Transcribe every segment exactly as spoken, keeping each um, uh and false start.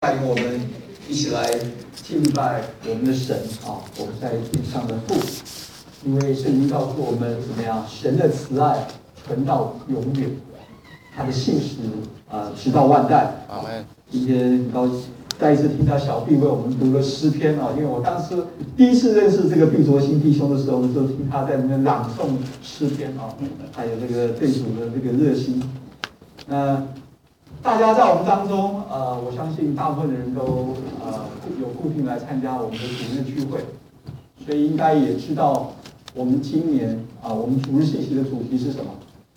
带领我们一起来敬拜我们的神啊，我们在天上的父。因为圣经告诉我们怎么样，神的慈爱存到永远，他的信实啊、呃、直到万代。 阿门。 今天很高兴再一次听到小毕为我们读了诗篇啊，因为我当时第一次认识这个毕卓新弟兄的时候，就听他在那边朗诵诗篇啊，还有这个对主的这个热心。那大家在我们当中，呃，我相信大部分的人都呃有固定来参加我们的主日聚会，所以应该也知道我们今年啊、呃，我们主日信息的主题是什么？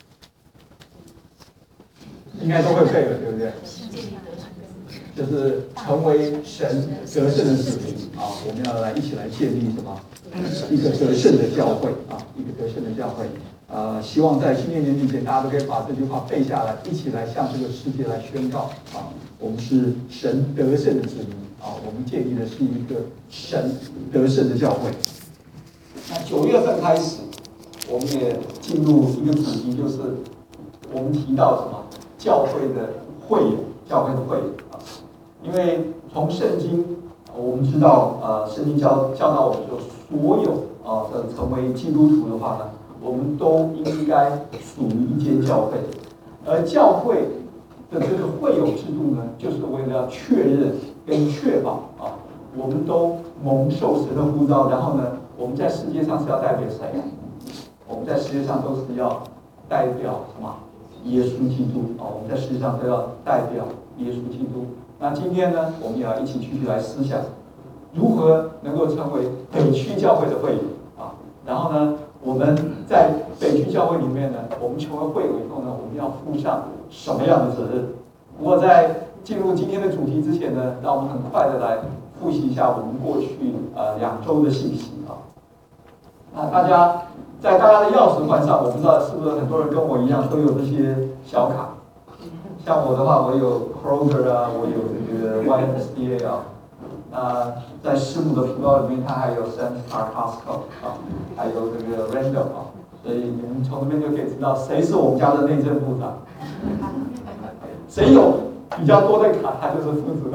应该都会背了，对不对？就是成为神得胜的子民啊！我们要来一起来建立什么？一个得胜的教会啊！一个得胜的教会。呃，希望在新年年底前，大家都可以把这句话背下来，一起来向这个世界来宣告啊！我们是神得胜的子民啊！我们建立的是一个神得胜的教会。那九月份开始，我们也进入一个主题，就是我们提到什么？教会的会友，教会的会友啊！因为从圣经，我们知道，呃，圣经教教导我们说，所有啊的、呃、成为基督徒的话呢，我们都应该属于一间教会。而教会的这个会友制度呢，就是为了确认跟确保啊，我们都蒙受神的呼召，然后呢，我们在世界上是要代表谁啊？我们在世界上都是要代表什么？耶稣基督啊！我们在世界上都要代表耶稣基督。那今天呢，我们也要一起继续来思想，如何能够成为北区教会的会友啊。然后呢，我们在北区教会里面呢，我们成为会友以后呢，我们要负上什么样的责任？不过在进入今天的主题之前呢，让我们很快的来复习一下我们过去呃两周的信息啊。那大家在大家的钥匙环上，我不知道是不是很多人跟我一样都有这些小卡。像我的话，我有 Kroger 啊，我有这个 Y M C A 啊，那在师母的频道里面，它还有 Star Costco 啊，还有这个 Randall 啊，所以你们从那边就可以知道谁是我们家的内政部长，谁有比较多的卡，他就是负责。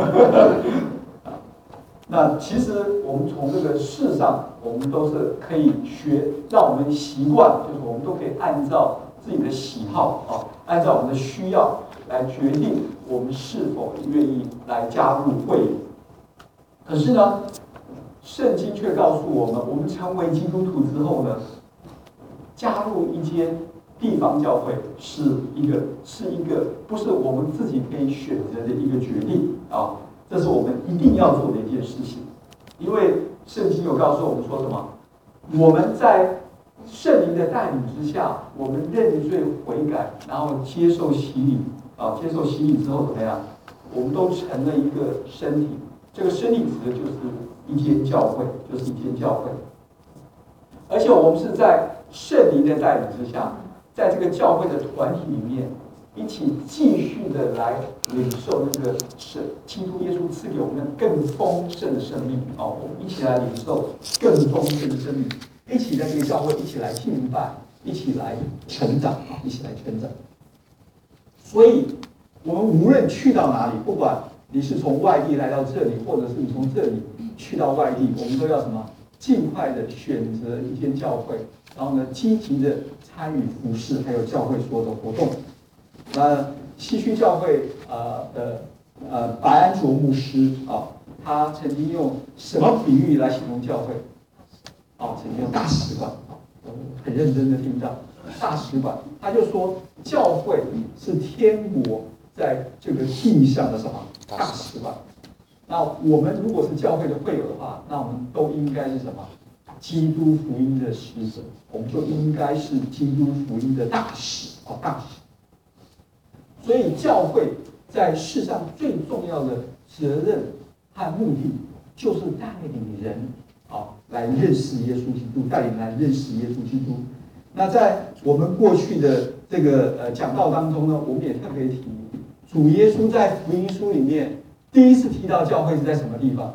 那其实我们从这个事上，我们都是可以学，让我们习惯，就是我们都可以按照自己的喜好啊，按照我们的需要来决定我们是否愿意来加入会友。可是呢，圣经却告诉我们，我们成为基督徒之后呢，加入一间地方教会是一个是一个不是我们自己可以选择的一个决定啊。这是我们一定要做的一件事情，因为圣经有告诉我们说什么？我们在圣灵的带领之下，我们认罪悔改，然后接受洗礼啊，接受洗礼之后怎么样？我们都成了一个身体，这个身体指的就是一间教会，就是一间教会。而且我们是在圣灵的带领之下，在这个教会的团体里面。一起继续的来领受那个是基督耶稣赐给我们的更丰盛的生命啊！我们一起来领受更丰盛的生命，一起在这个教会一起来敬拜，一起来成长啊！一起来成长。所以，我们无论去到哪里，不管你是从外地来到这里，或者是你从这里去到外地，我们都要什么？尽快的选择一间教会，然后呢，积极的参与服事，还有教会所有的活动。那西区教会呃的呃白安卓牧师啊，他曾经用什么比喻来形容教会？哦，曾经用大使馆啊，很认真的听到大使馆，他就说教会是天国在这个地上的什么大使馆。那我们如果是教会的会友的话，那我们都应该是什么？基督福音的使者，我们就应该是基督福音的大使啊，大使。所以教会在世上最重要的责任和目的，就是带领人啊来认识耶稣基督，带领来认识耶稣基督。那在我们过去的这个呃讲道当中呢，我们也特别提，主耶稣在福音书里面第一次提到教会是在什么地方？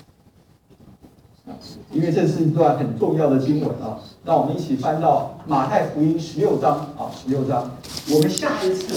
因为这是一段很重要的经文啊，让我们一起翻到马太福音十六章啊，十六章。我们下一次。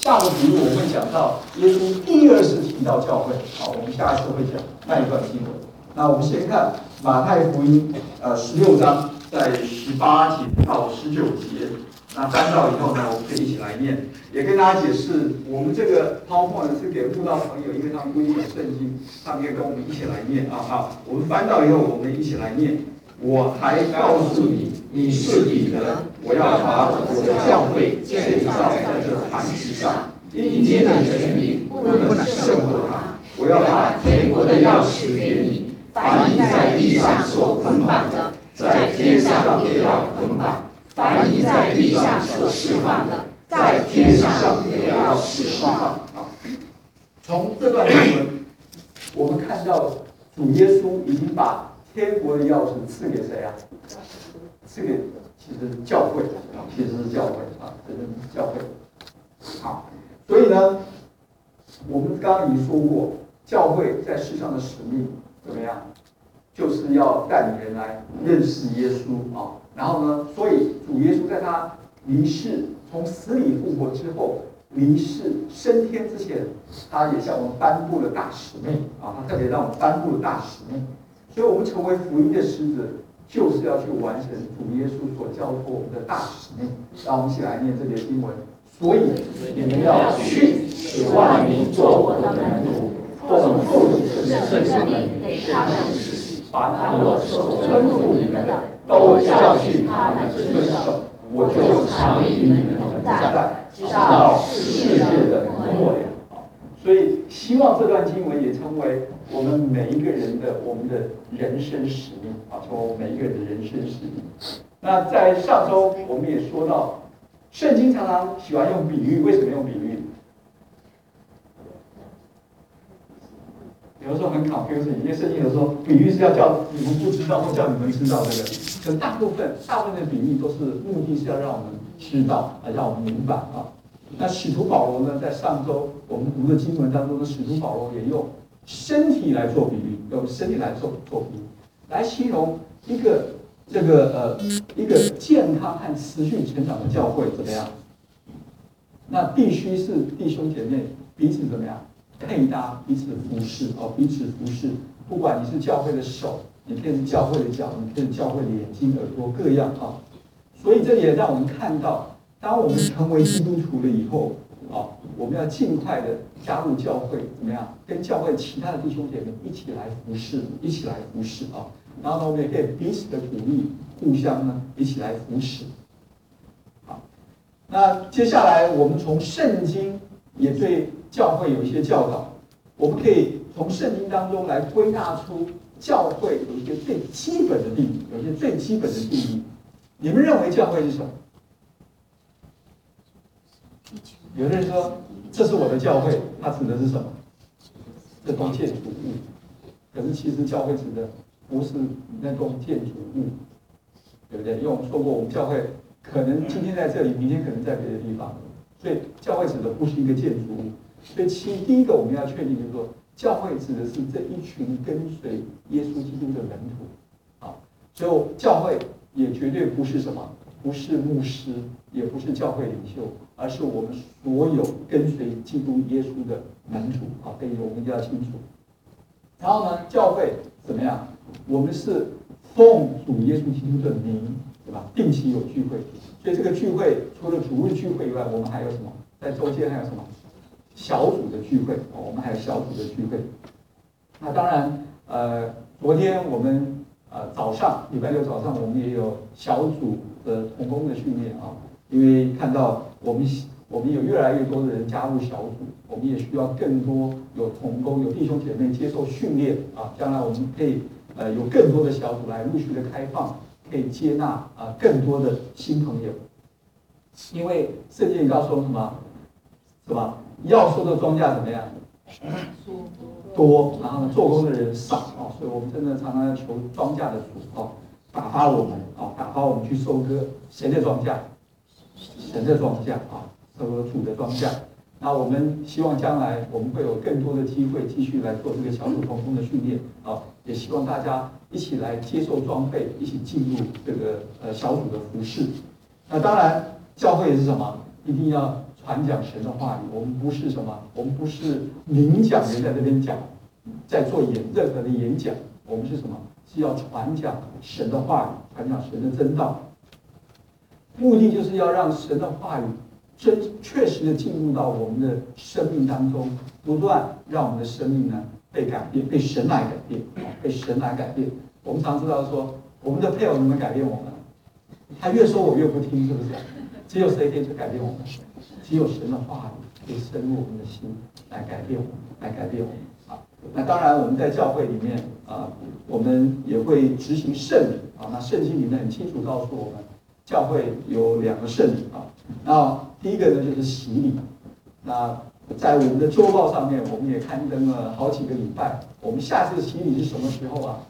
下个题目我会讲到耶稣第二次提到教会，好，我们下一次会讲那一段经文。那我们先看马太福音，呃，十六章在十八节到十九节。那翻到以后呢，我们可以一起来念，也跟大家解释，我们这个 PowerPoint 是给慕道朋友，因为他们不一定有圣经，他们可以跟我们一起来念啊。好，我们翻到以后，我们一起来念。我还告诉你，你是彼得，我要把我的教会建造在这磐石上，阴间的权柄不能胜过它。我要把天国的钥匙给你，凡你在地上所捆绑的，在天上也要捆绑。凡你在地上所释放的，在天上也要释放。从这段经文，我们看到主耶稣已经把天国的钥匙赐给谁啊？赐给其实是教会啊，其实是教会啊，这是教会。好，所以呢，我们刚刚已经说过，教会在世上的使命怎么样？就是要带领人来认识耶稣啊。然后呢，所以主耶稣在他离世、从死里复活之后，离世升天之前，他也向我们颁布了大使命啊！他特别让我们颁布了大使命，所以我们成为福音的使者，就是要去完成主耶稣所交托我们的大使命。让我们一起来念这节经文。所以你们要去，使万民做我的门徒，奉父子圣灵给他们施洗，凡我所吩咐你们的，都教训他们遵守。我就常与你们同在，直到世界的末了。所以，希望这段经文也成为我们每一个人的我们的人生使命啊，成为我们每一个人的人生使命。那在上周我们也说到，圣经常常喜欢用比喻，为什么用比喻？有的时候很 confusing， 因为圣经有时候比喻是要叫你们不知道，或叫你们知道这个。可大部分大部分的比喻都是目的是要让我们知道，啊，让我们明白啊。那使徒保罗呢，在上周我们读的经文当中的使徒保罗也用身体来做比喻，用身体来做做比喻，来形容一个这个呃一个健康和持续成长的教会怎么样？那必须是弟兄姐妹彼此怎么样？配搭，彼此服侍哦，彼此服侍。不管你是教会的手，你可以是教会的脚，你可以是教会的眼睛、耳朵各样啊。所以这也让我们看到，当我们成为基督徒了以后啊，我们要尽快的加入教会，怎么样？跟教会其他的弟兄姐妹一起来服侍，一起来服侍啊。然后呢，我们也可以彼此的鼓励，互相呢一起来服侍。好，那接下来我们从圣经也对教会有一些教导，我们可以从圣经当中来归纳出教会有一些最基本的定义，有一些最基本的定义。你们认为教会是什么？有的人说这是我的教会，它指的是什么？这栋建筑物。可是其实教会指的不是那栋建筑物，对不对？因为我们说过，我们教会可能今天在这里，明天可能在别的地方，所以教会指的不是一个建筑物。所以其第一个我们要确定就是说，教会指的是这一群跟随耶稣基督的门徒，啊，所以教会也绝对不是什么，不是牧师，也不是教会领袖，而是我们所有跟随基督耶稣的门徒，啊，这一点我们一定要清楚。然后呢，教会怎么样？我们是奉主耶稣基督的名，对吧？定期有聚会，所以这个聚会除了主日聚会以外，我们还有什么？在周间还有什么？小组的聚会，我们还有小组的聚会。那当然，呃，昨天我们呃早上礼拜六早上我们也有小组的同工的训练啊，因为看到我们我们有越来越多的人加入小组，我们也需要更多有同工有弟兄姐妹接受训练啊，将来我们可以呃有更多的小组来陆续的开放，可以接纳啊更多的新朋友。因为圣经告诉我们什么？是吧？要收的庄稼怎么样？多，然后呢，做工的人少啊，所以我们真的常常要求庄稼的主啊，打发我们啊，打发我们去收割谁的庄稼？神的庄稼啊，收割主的庄稼。那我们希望将来我们会有更多的机会继续来做这个小组同工的训练啊，也希望大家一起来接受装备，一起进入这个呃小组的服事。那当然，教会也是什么？一定要传讲神的话语，我们不是什么，我们不是名讲人在这边讲，在做演任何的演讲，我们是什么？是要传讲神的话语，传讲神的真道。目的就是要让神的话语真确实的进入到我们的生命当中，不断让我们的生命呢被改变，被神来改变，被神来改变。我们常知道说，我们的配偶能不能改变我们？他越说我越不听，是不是？只有谁可以去改变我们？只有神的话语可以深入我们的心，来改变我们，来改变我们。啊，那当然我们在教会里面啊，我们也会执行圣礼啊。那圣经里面很清楚告诉我们，教会有两个圣礼啊。那第一个呢就是洗礼。那在我们的周报上面，我们也刊登了好几个礼拜。我们下次洗礼是什么时候啊？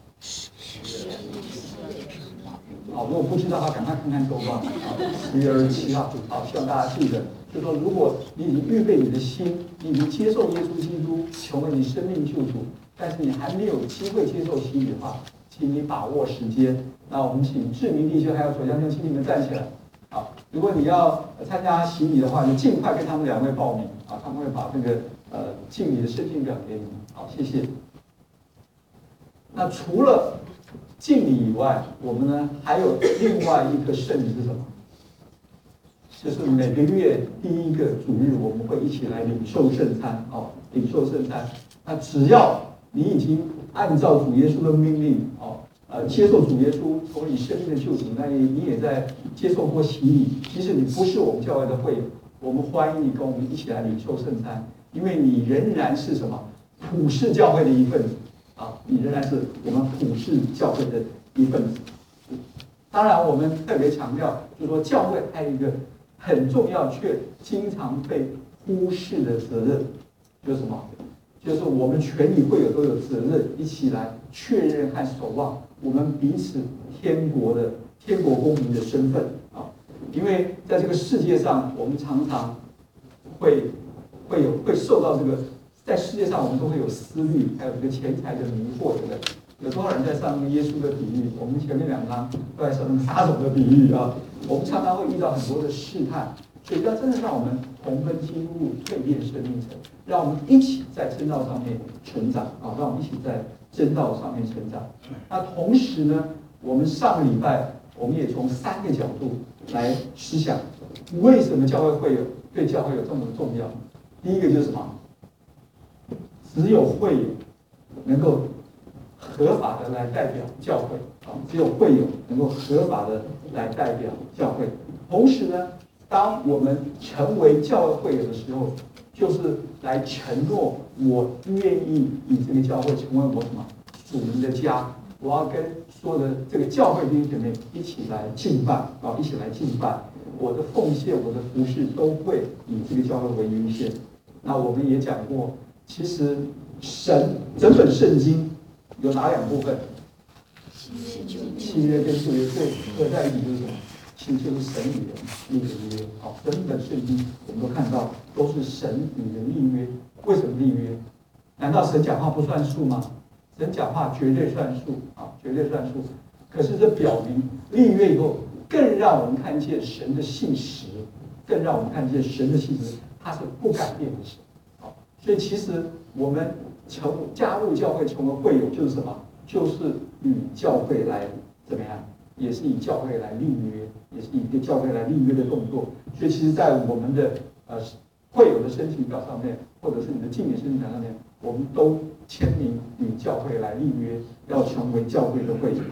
好，如果不知道的话，赶快看看周报。十月二十七号，好，希望大家记得，就是说，如果你已经预备你的心，你已经接受耶稣基督成为你生命救主，但是你还没有机会接受洗礼的话，请你把握时间。那我们请志明弟兄还有左江兄，请你们站起来。好，如果你要参加洗礼的话，你尽快跟他们两位报名啊，他们会把这个呃敬礼的申请表给你们。好，谢谢。那除了敬礼以外，我们呢还有另外一个圣礼是什么？就是每个月第一个主日，我们会一起来领受圣餐哦，领受圣餐。那只要你已经按照主耶稣的命令哦，呃，接受主耶稣成为你生命的救主，那你也在接受过洗礼。即使你不是我们教会的会友，我们欢迎你跟我们一起来领受圣餐，因为你仍然是什么普世教会的一份子。啊，你仍然是我们普世教会的一份子。当然，我们特别强调，就是说教会还有一个很重要却经常被忽视的责任，就是什么？就是我们全体会友都有责任，一起来确认和守望我们彼此天国的天国公民的身份啊。因为在这个世界上，我们常常会会有会受到这个。在世界上，我们都会有思虑，还有这个钱财的迷惑，对不对？有多少人在上耶稣的比喻？我们前面两章都在上撒种的比喻啊。我们常常会遇到很多的试探，所以要真的让我们同奔进入蜕变生命程，让我们一起在真道上面成长啊！让我们一起在真道上面成长。那同时呢，我们上个礼拜我们也从三个角度来思想，为什么教会会有对教会有这么重要？第一个就是什么？只有会友能够合法的来代表教会啊，只有会友能够合法的来代表教会。同时呢，当我们成为教会会友的时候，就是来承诺我愿意以这个教会成为我什么属灵的家，我要跟所有的这个教会弟兄姐妹一起来敬拜啊，一起来敬拜。我的奉献、我的服事都会以这个教会为优先。那我们也讲过。其实神整本圣经有哪两部分？契约跟旧约，对，合在一起就是什么？其实就是神与人立的约。好，整本圣经我们都看到都是神与人立约。为什么立约？难道神讲话不算数吗？神讲话绝对算数啊，绝对算数。可是这表明立约以后，更让我们看见神的信实，更让我们看见神的信实，它是不改变的神。所以其实我们成加入教会成为会友就是什么？就是与教会来怎么样？也是以教会来立约，也是以一个教会来立约的动作。所以其实，在我们的呃会友的申请表上面，或者是你的敬礼申请表上面，我们都签名与教会来立约，要成为教会的会友。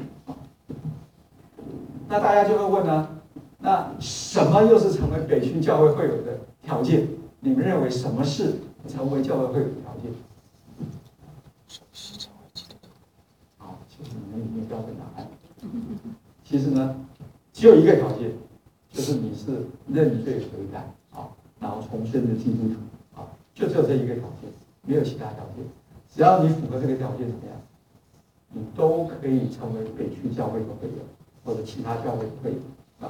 那大家就会问呢？那什么又是成为北区教会会友的条件？你们认为什么是成为教会会友的条件？好，其实你们已经标准答案。其实呢，只有一个条件，就是你是认罪悔改啊，然后重生的基督徒啊，就只有这一个条件，没有其他条件。只要你符合这个条件，怎么样，你都可以成为北区教会的会友，或者其他教会的会友啊。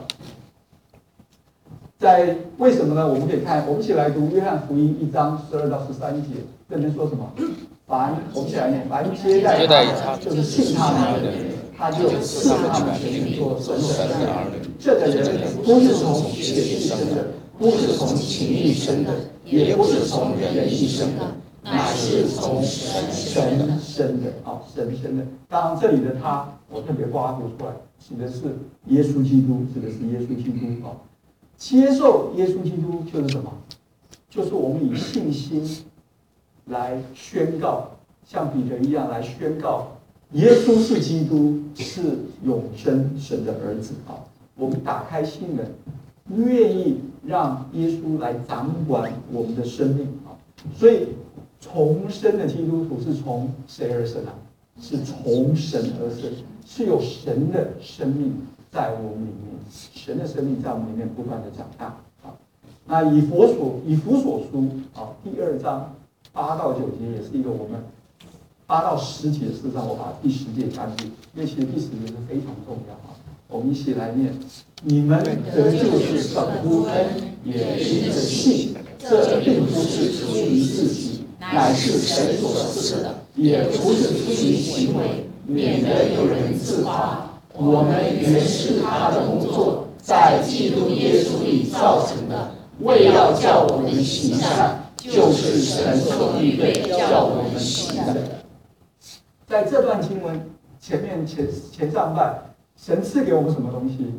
在为什么呢？我们可以看，我们一起来读约翰福音一章十二到十三节，这边说什么？凡我们一起来念，凡接待他的，就是信他的人，他就赐他们权柄做神的儿女。这个人不是从血气生的， 不是从情欲生的，也不是从人意生的，乃是从神生的。 生的啊，神生的。当然，这里的他，我特别刮胡出来，指的是耶稣基督，指的是耶稣基督啊。接受耶稣基督就是什么？就是我们以信心来宣告，像彼得一样来宣告，耶稣是基督，是永生神的儿子啊。我们打开心门，愿意让耶稣来掌管我们的生命啊。所以重生的基督徒是从谁而生啊？是从神而生，是有神的生命在我们里面，神的生命在我们里面不断的长大啊。那以佛所以弗所书啊第二章八到九节也是一个我们八到十节，事实上我把第十节加进去，因为其实第十节是非常重要啊。我们一起来念：你们得救是本乎恩，也因着信。这并不是出于自己，乃是神所赐的；也不是出于行为，免得有人自夸。我们原是他的工作，在基督耶稣里造成的，为要叫我们行善，就是神所预备叫我们行的。 在这段经文前面前前上半，神赐给我们什么东西？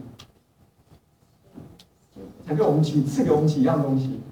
神给我们几赐给我们几样东西？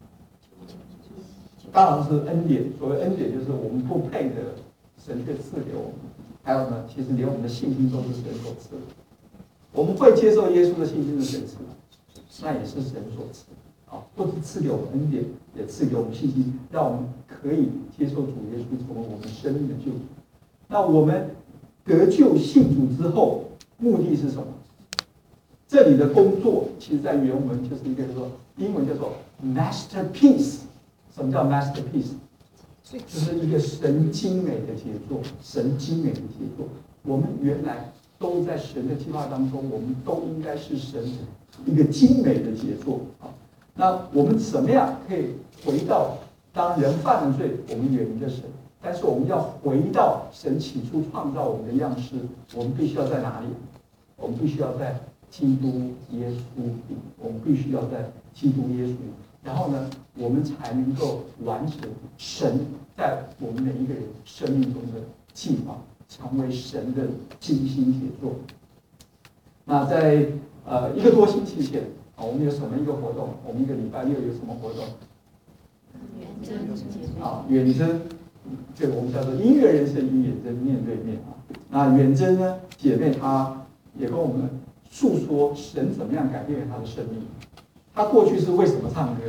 当然是恩典，所谓恩典就是我们不配的，神却赐给我们。还有呢，其实连我们的信心都是神所赐的。我们会接受耶稣的信心是谁赐的？那也是神所赐的。啊，不只赐给我们恩典，也赐给我们信心，让我们可以接受主耶稣成为我们生命的救主。那我们得救信主之后，目的是什么？这里的工作，其实在原文就是一个叫做英文叫做 masterpiece。什么叫 masterpiece？ 就是一个神精美的杰作，神精美的杰作。我们原来都在神的计划当中，我们都应该是神一个精美的杰作啊。那我们怎么样可以回到当人犯了罪，我们远离了神，但是我们要回到神起初创造我们的样式，我们必须要在哪里？我们必须要在基督耶稣里，我们必须要在基督耶稣里。然后呢，我们才能够完成神在我们每一个人生命中的计划，成为神的精心杰作。那在呃一个多星期前啊，我们有什么一个活动？我们一个礼拜六有什么活动？ 远征啊，远征，这个我们叫做音乐人生与远征面对面啊。那远征呢，姐妹她也跟我们诉说神怎么样改变她的生命。他过去是为什么唱歌？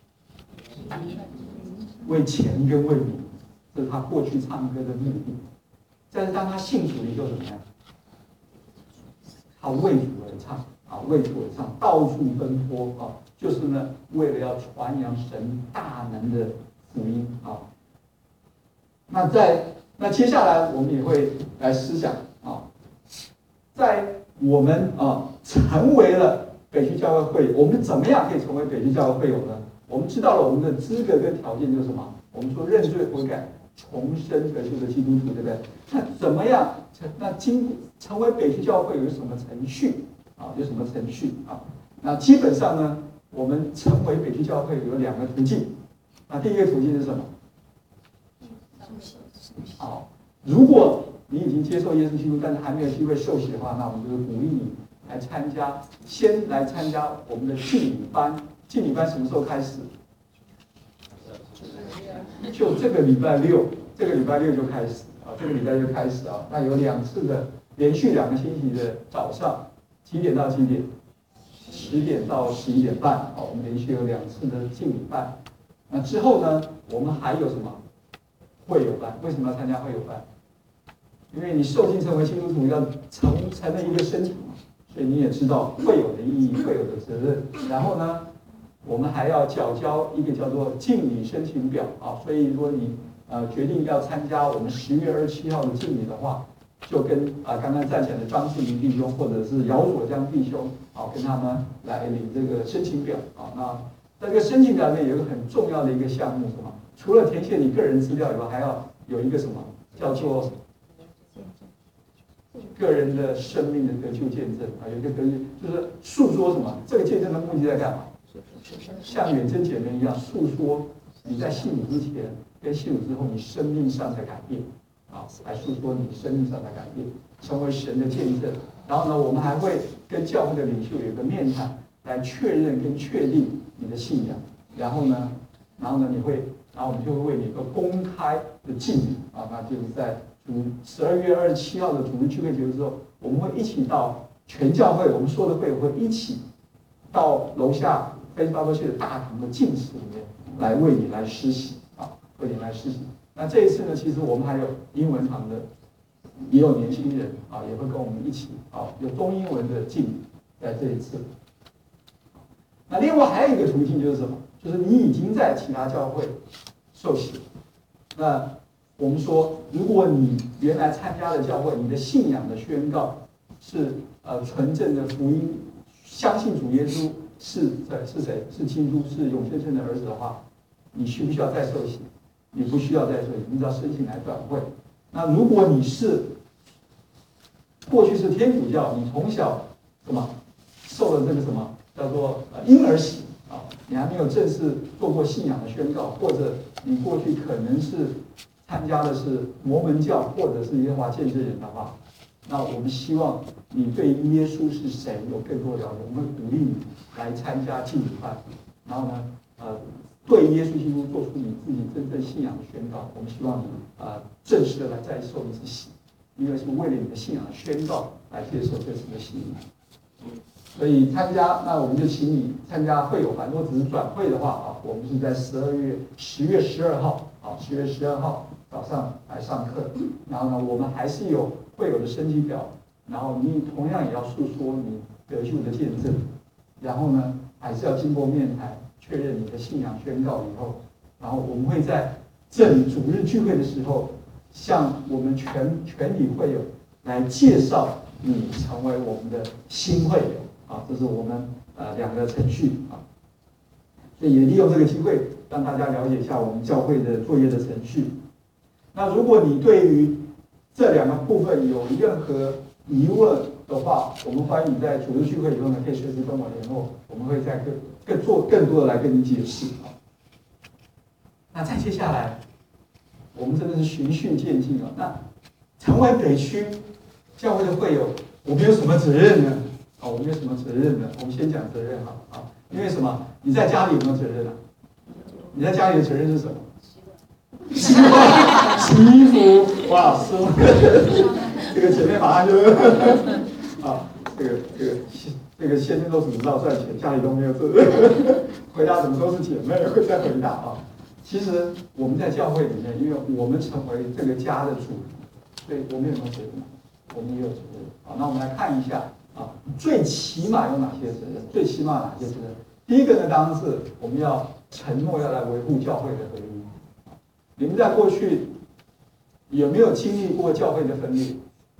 为钱跟为名，这是他过去唱歌的目的。但是当他信主以后怎么样？他为主而唱啊，为主而唱，到处奔波啊，就是呢，为了要传扬神大能的福音啊。那在那接下来我们也会来思想啊，在我们啊成为了北区教会会友，我们怎么样可以成为北区教会会友呢？我们知道了我们的资格跟条件就是什么？我们说认罪悔改、重生得救的基督徒，对不对？那怎么样？那经成为北区教会有什么程序啊？有什么程序啊？那基本上呢，我们成为北区教会有两个途径。那第一个途径是什么？好，如果你已经接受耶稣基督，但是还没有机会受洗的话，那我们就是鼓励你来参加，先来参加我们的敬礼班。敬礼班什么时候开始？就这个礼拜六，这个礼拜六就开始啊，这个礼拜就开始啊。那有两次的，连续两个星期的早上，几点到几点？十点到十一点半啊。我们连续有两次的敬礼班。那之后呢，我们还有什么？会友班。为什么要参加会友班？因为你受浸成为基督徒，要成成了一个身体嘛，所以你也知道会友的意义、会友的责任。然后呢，我们还要缴交一个叫做敬礼申请表啊。所以如果你呃决定要参加我们十月二十七号的敬礼的话，就跟啊、呃、刚刚站起来的张志明弟兄或者是姚所江弟兄啊，跟他们来领这个申请表啊。那在这个申请表里面有一个很重要的一个项目，什么？除了填写你个人资料以外，还要有一个什么叫做个人的生命的得救见证啊？有一个得救，就是诉说什么？这个见证的目的在干嘛？ 像远征姐妹一样诉说你在信主之前跟信主之后你生命上的改变啊，来诉说你生命上的改变，成为神的见证。然后呢，我们还会跟教会的领袖有一个面谈，来确认跟确定你的信仰。然后呢，然后呢，你会，然后我们就会为你一个公开的敬礼啊，那就是在主十二月二十七号的主日聚会结束之后，我们会一起到全教会，我们所有的会友会一起到楼下非巴多谢的大堂的敬室里面来为你来施洗啊，为你来施洗。那这一次呢，其实我们还有英文堂的，也有年轻人啊，也会跟我们一起啊，有中英文的敬礼在这一次。那另外还有一个途径就是什么？就是你已经在其他教会受洗。那我们说，如果你原来参加的教会，你的信仰的宣告是呃纯正的福音，相信主耶稣是谁是谁是基督是永生神的儿子的话，你需不需要再受洗？你不需要再受洗，你只要申请来转会。那如果你是过去是天主教，你从小什么受了这个什么叫做呃婴儿洗啊，你还没有正式做过信仰的宣告，或者你过去可能是参加的是摩门教或者是耶和华见证人的话，那我们希望你对耶稣是谁有更多了解，我们鼓励你来参加浸礼拜，然后呢，呃，对耶稣基督做出你自己真正信仰的宣告。我们希望你呃正式的来再受一次洗，因为是为了你的信仰的宣告来接受这次的洗礼。所以参加，那我们就请你参加会友团。如果只是转会的话啊，我们是在十二月十月十二号啊，十月十二号早上来上课。然后呢，我们还是有会友的升级表，然后你同样也要诉说你得救的见证。然后呢，还是要经过面谈确认你的信仰宣告以后，然后我们会在这里主日聚会的时候，向我们全全体会友来介绍你成为我们的新会友。啊，这是我们呃两个程序啊，所以也利用这个机会让大家了解一下我们教会的作业的程序。那如果你对于这两个部分有任何疑问的话，我们欢迎你在主日聚会以后呢，可以随时跟我联络，我们会再更更做更多的来跟你解释啊。那再接下来，我们真的是循序渐进啊。那成为北区教会的会友，我们有什么责任呢？啊，我们有什么责任呢？我们先讲责任哈啊，因为什么？你在家里有没有责任啊？你在家里的责任是什么？洗碗、洗衣服，哇，是吗？这个姐妹马上就啊，这个这个这个先生都只知道赚钱，家里都没有责任。回答怎么都是姐妹会再回答啊。其实我们在教会里面，因为我们成为这个家的主，所以我们有没有责任？我们也有责任。好，那我们来看一下。啊，最起码有哪些责任？最起码哪些责任？第一个呢，当然是我们要承诺要来维护教会的合一。你们在过去有没有经历过教会的分裂？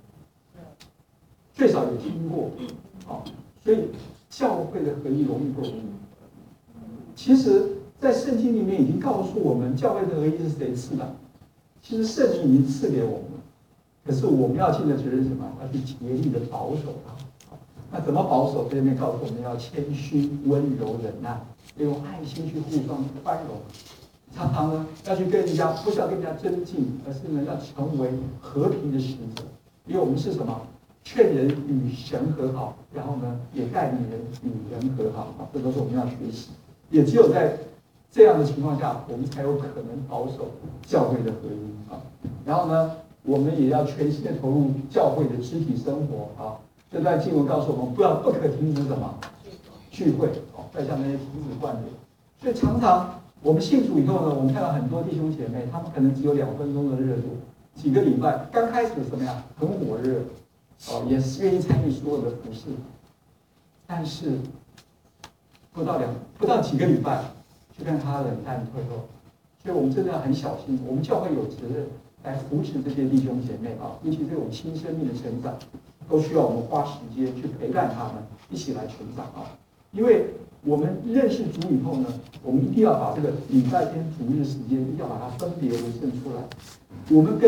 最少有听过。好，所以教会的合一容易不容易？其实，在圣经里面已经告诉我们，教会的合一是谁赐的？其实圣灵已经赐给我们了，可是我们要尽的责任是什么？要去竭力的保守它。那怎么保守？这里面告诉我们要谦虚、温柔、忍耐，要用爱心去互相宽容。常常呢，要去跟人家，不是要跟人家争竞，而是呢，要成为和平的使者。因为我们是什么？劝人与神和好，然后呢，也带领人与人和好。啊，这都是我们要学习。也只有在这样的情况下，我们才有可能保守教会的合一啊。然后呢，我们也要全心的投入教会的肢体生活啊。这段经文告诉我们，不要不可停止什么聚会哦，再像那些停止惯例。所以常常我们信主以后呢，我们看到很多弟兄姐妹，他们可能只有两分钟的热度，几个礼拜刚开始怎么样，很火热哦，也是愿意参与所有的服事，但是不到两不到几个礼拜，就看他冷淡退后。所以我们真的要很小心，我们教会有责任来扶持这些弟兄姐妹啊，尤其是我们新生命的成长。都需要我们花时间去陪伴他们，一起来成长啊！因为我们认识主以后呢，我们一定要把这个礼拜天主日时间，一定要把它分别为圣出来。我们跟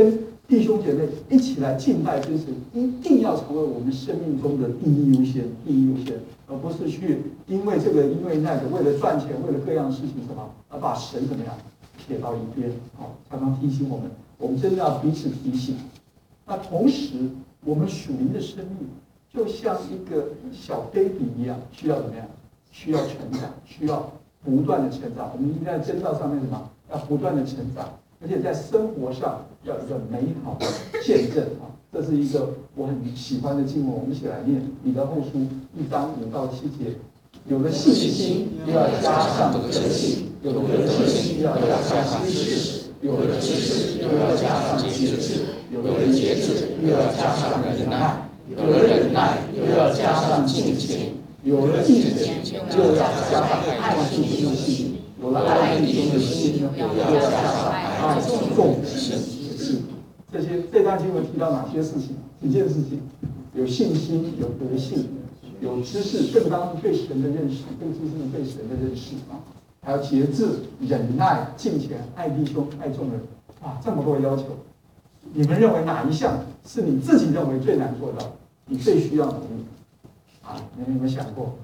弟兄姐妹一起来敬拜真神，一定要成为我们生命中的第一优先，第一优先，而不是去因为这个因为那个，为了赚钱，为了各样事情什么，而把神怎么样撇到一边。好，常常提醒我们，我们真的要彼此提醒。那同时，我们属灵的生命就像一个小 baby 一样，需要怎么样？需要成长，需要不断的成长。我们应该在真道上面什么？要不断的成长。而且在生活上要有一个美好的见证啊，这是一个我很喜欢的经文，我们一起来念《彼得后书》一章五到七节。有了信心，又要加上德行；有了德行，又要加上知识；有了知识，又要加上节制；有了节制，又要加上忍耐；有了忍耐，又要加上敬虔；有了敬虔，又要加上爱弟兄的心；有了爱弟兄的心，又要加上爱众的心。是这些这段经文提到哪些事情？几件事情：有信心，有德性，有知识，正当对神的认识，对知识对神的认识啊，还有节制、忍耐、敬虔、爱弟兄、爱众人。哇，这么多要求，你们认为哪一项是你自己认为最难做到，你最需要努力？啊，你们有没有想过？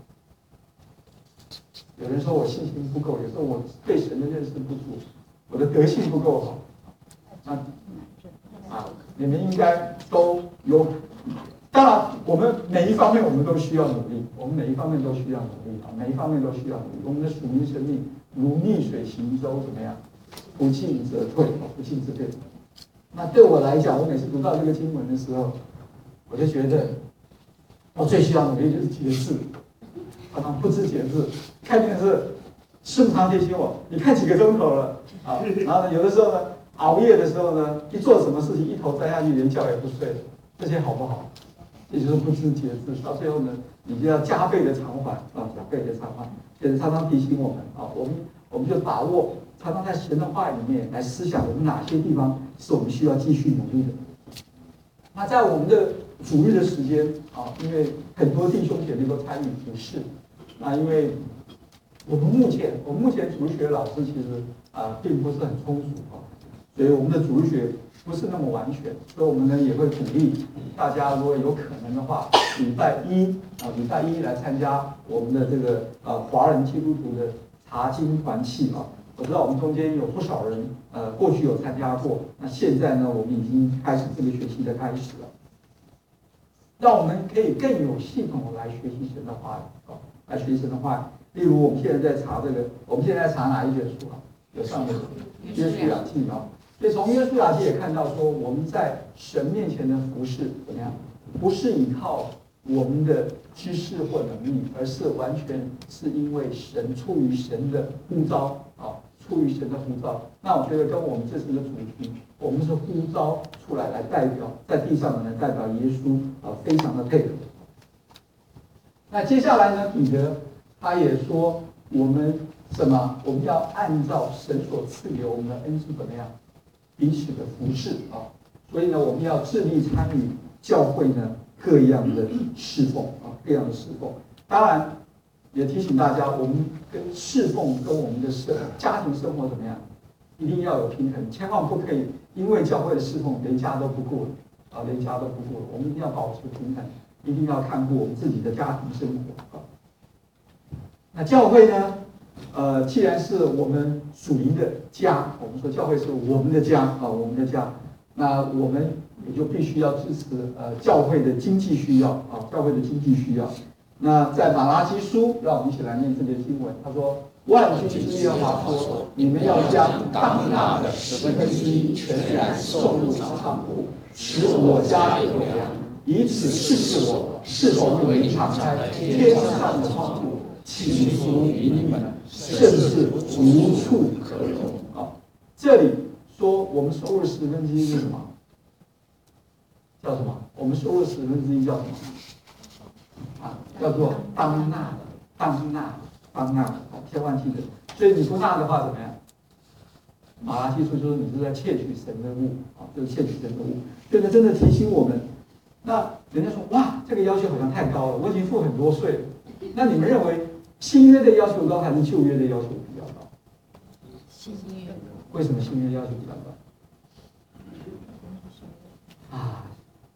有人说我信心不够，有时候我对神的认识不足，我的德性不够好。那啊，你们应该都有。当然，我们每一方面我们都需要努力，我们每一方面都需要努力啊，每一方面都需要努力。我们的属灵生命如逆水行舟，怎么样？不进则退，不进则退。那对我来讲，我每次读到这个经文的时候，我就觉得我最需要努力就是节制。常常不知节制，看电视，师母常提醒我，你看几个钟头了啊？然后呢，有的时候呢，熬夜的时候呢，一做什么事情一头栽下去，连觉也不睡，这些好不好？这就是不知节制，到最后呢，你就要加倍的偿还啊，加倍的偿还。也是常常提醒我们啊，我们我们就把握，常常在神的话语里面来思想，我们哪些地方是我们需要继续努力的。那在我们的主日的时间啊，因为很多弟兄姐妹都参与服事，那因为我们目前我们目前主日学老师其实啊并不是很充足啊，所以我们的主日学不是那么完全，所以我们呢也会鼓励大家，如果有可能的话，礼拜一啊礼拜一来参加我们的这个呃华人基督徒的查经团契啊。我知道我们中间有不少人呃过去有参加过，那现在呢我们已经开始这个学期的开始了。让我们可以更有系统的来学习神的话语，啊，来学习神的话语。例如，我们现在在查这个，我们现在在查哪一卷书啊？有上面约书亚记啊。所以从约书亚记也看到说，我们在神面前的服事怎么样？不是依靠我们的知识或能力，而是完全是因为神出于神的呼召啊，出于神的呼召。那我觉得跟我们这次的主题，我们是呼召出来来代表在地上的人，代表耶稣啊，非常的配合。那接下来呢，彼得他也说，我们什么？我们要按照神所赐给我们的恩赐怎么样，彼此的服侍啊。所以呢，我们要致力参与教会呢各样的侍奉啊，各样的侍奉。当然，也提醒大家，我们跟侍奉跟我们的生家庭生活怎么样，一定要有平衡，千万不可以因为教会的侍奉连家都不顾了啊，连家都不顾了。我们一定要保持平衡，一定要看顾我们自己的家庭生活啊。那教会呢？呃，既然是我们属灵的家，我们说教会是我们的家啊，我们的家，那我们也就必须要支持呃教会的经济需要啊，教会的经济需要。那在马拉基书，让我们一起来念这节经文。他说：“万军之耶和华说，你们要将当纳的十分之一全然送入仓库，使我家有粮，以此试试我是否为你敞开天上的窗户，倾福于你们，甚至无处可容。”啊，这里说我们收入十分之一是什么？叫什么？我们收入十分之一叫什么？啊，叫做当纳的，当纳，当纳的，千万记得。所以你不纳的话怎么样？马拉基书说你是在窃取神的物啊，就是窃取神的物。所以呢，真的提醒我们。那人家说哇，这个要求好像太高了，我已经付很多税了。那你们认为新约的要求高还是旧约的要求比较高？新约。为什么新约要求比较高？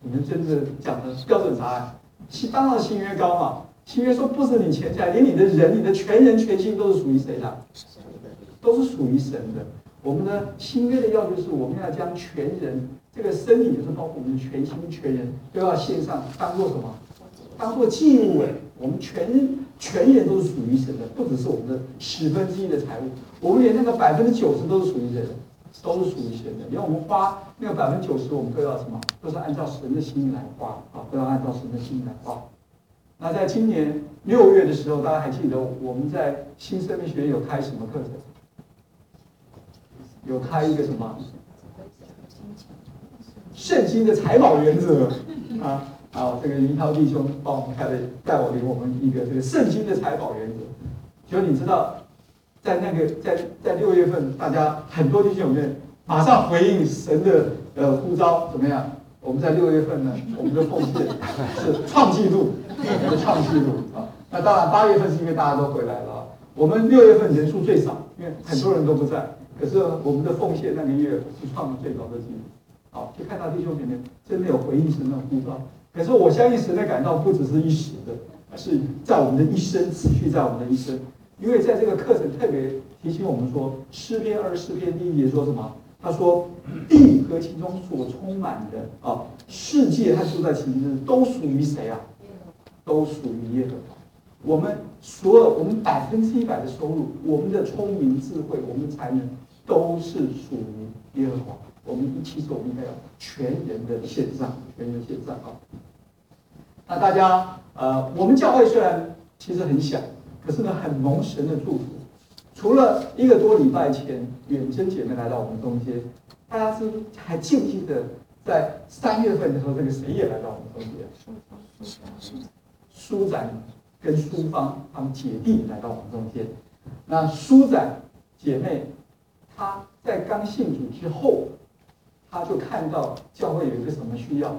你们真的讲的标准答案，新当然新约高嘛。新约说不止你全家，连你的人、你的全人全心都是属于谁的？都是属于神的。我们的新约的要求是，我们要将全人这个身体，就是包括我们的全心全人，都要献上，当做什么？当做祭物哎。我们全全人都是属于神的，不只是我们的十分之一的财物，我们连那个百分之九十都是属于人的，都是属于神的。连我们花那个百分之九十，我们都要什么？都是按照神的心意来花啊，都要按照神的心意来花。那在今年六月的时候，大家还记得我们在新生命学院有开什么课程？有开一个什么？圣经的财宝原则啊。啊，这个云涛弟兄帮我们开了，带我领我们一个这个圣经的财宝原则。就你知道，在那个在在六月份，大家很多弟兄姊妹马上回应神的呃呼召，怎么样？我们在六月份呢，我们的奉献是创纪录，我们的创纪录啊。那当然八月份是因为大家都回来了啊。我们六月份人数最少，因为很多人都不在，可是我们的奉献那个月是创了最高的纪录。好，就看到弟兄姊妹真的有回应神的呼召。可是我相信神的感动不只是一时的，而是在我们的一生持续在我们的一生。因为在这个课程特别提醒我们说，诗篇二十四篇第一节说什么？他说：“地和其中所充满的啊，世界和住在其中都属于谁啊？都属于耶和华。我们所有我们百分之一百的收入，我们的聪明智慧，我们的才能，都是属于耶和华。我们其实我们应该要全人的献上，全人的献上啊。那大家呃，我们教会虽然其实很小，可是呢很蒙神的祝福。除了一个多礼拜前远征姐妹来到我们中间，大家是还记不记得在三月份的时候，这个谁也来到我们中间？舒展跟舒芳他们姐弟来到我们中间。那舒展姐妹她在刚信主之后，她就看到教会有一个什么需要。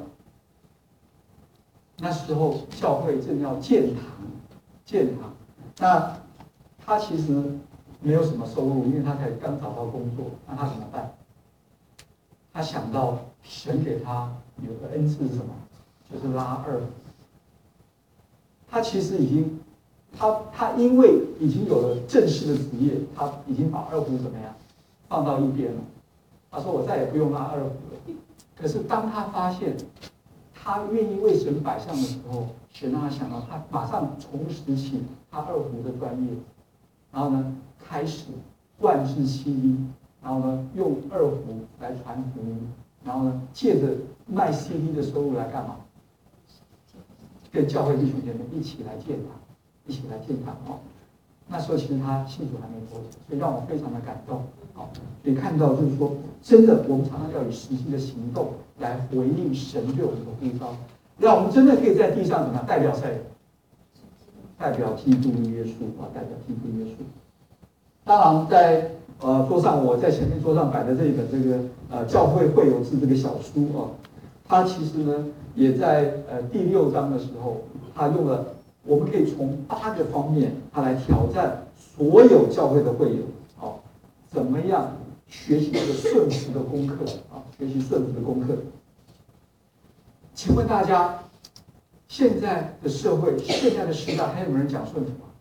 那时候教会正要建堂，建堂，那他其实没有什么收入，因为他才刚找到工作，那他怎么办？他想到神给他有个恩赐是什么？就是拉二胡。他其实已经，他他因为已经有了正式的职业，他已经把二胡怎么样放到一边了。他说：“我再也不用拉二胡了。”可是当他发现他愿意为神摆上的时候，神让他想到，他马上重拾起他二胡的专业，然后呢，开始灌制 C D， 然后呢，用二胡来传福音，然后呢，借着卖 C D 的收入来干嘛？跟教会弟兄姐妹一起来建堂，一起来建堂哦。那时候其实他信主还没多久，所以让我非常的感动。好，所以看到就是说，真的，我们常常要以实际的行动来回应神对我们的呼召，让我们真的可以在地上怎么样代表谁？代表基督耶稣啊，代表基督耶稣。当然在，在呃桌上，我在前面桌上摆的这一本这个呃教会会友志这个小书啊，它其实呢也在呃第六章的时候，它用了。我们可以从八个方面，它来挑战所有教会的会友，好，怎么样学习这个顺服的功课啊？学习顺服的功课。请问大家，现在的社会、现在的时代，还有没有人讲顺服啊？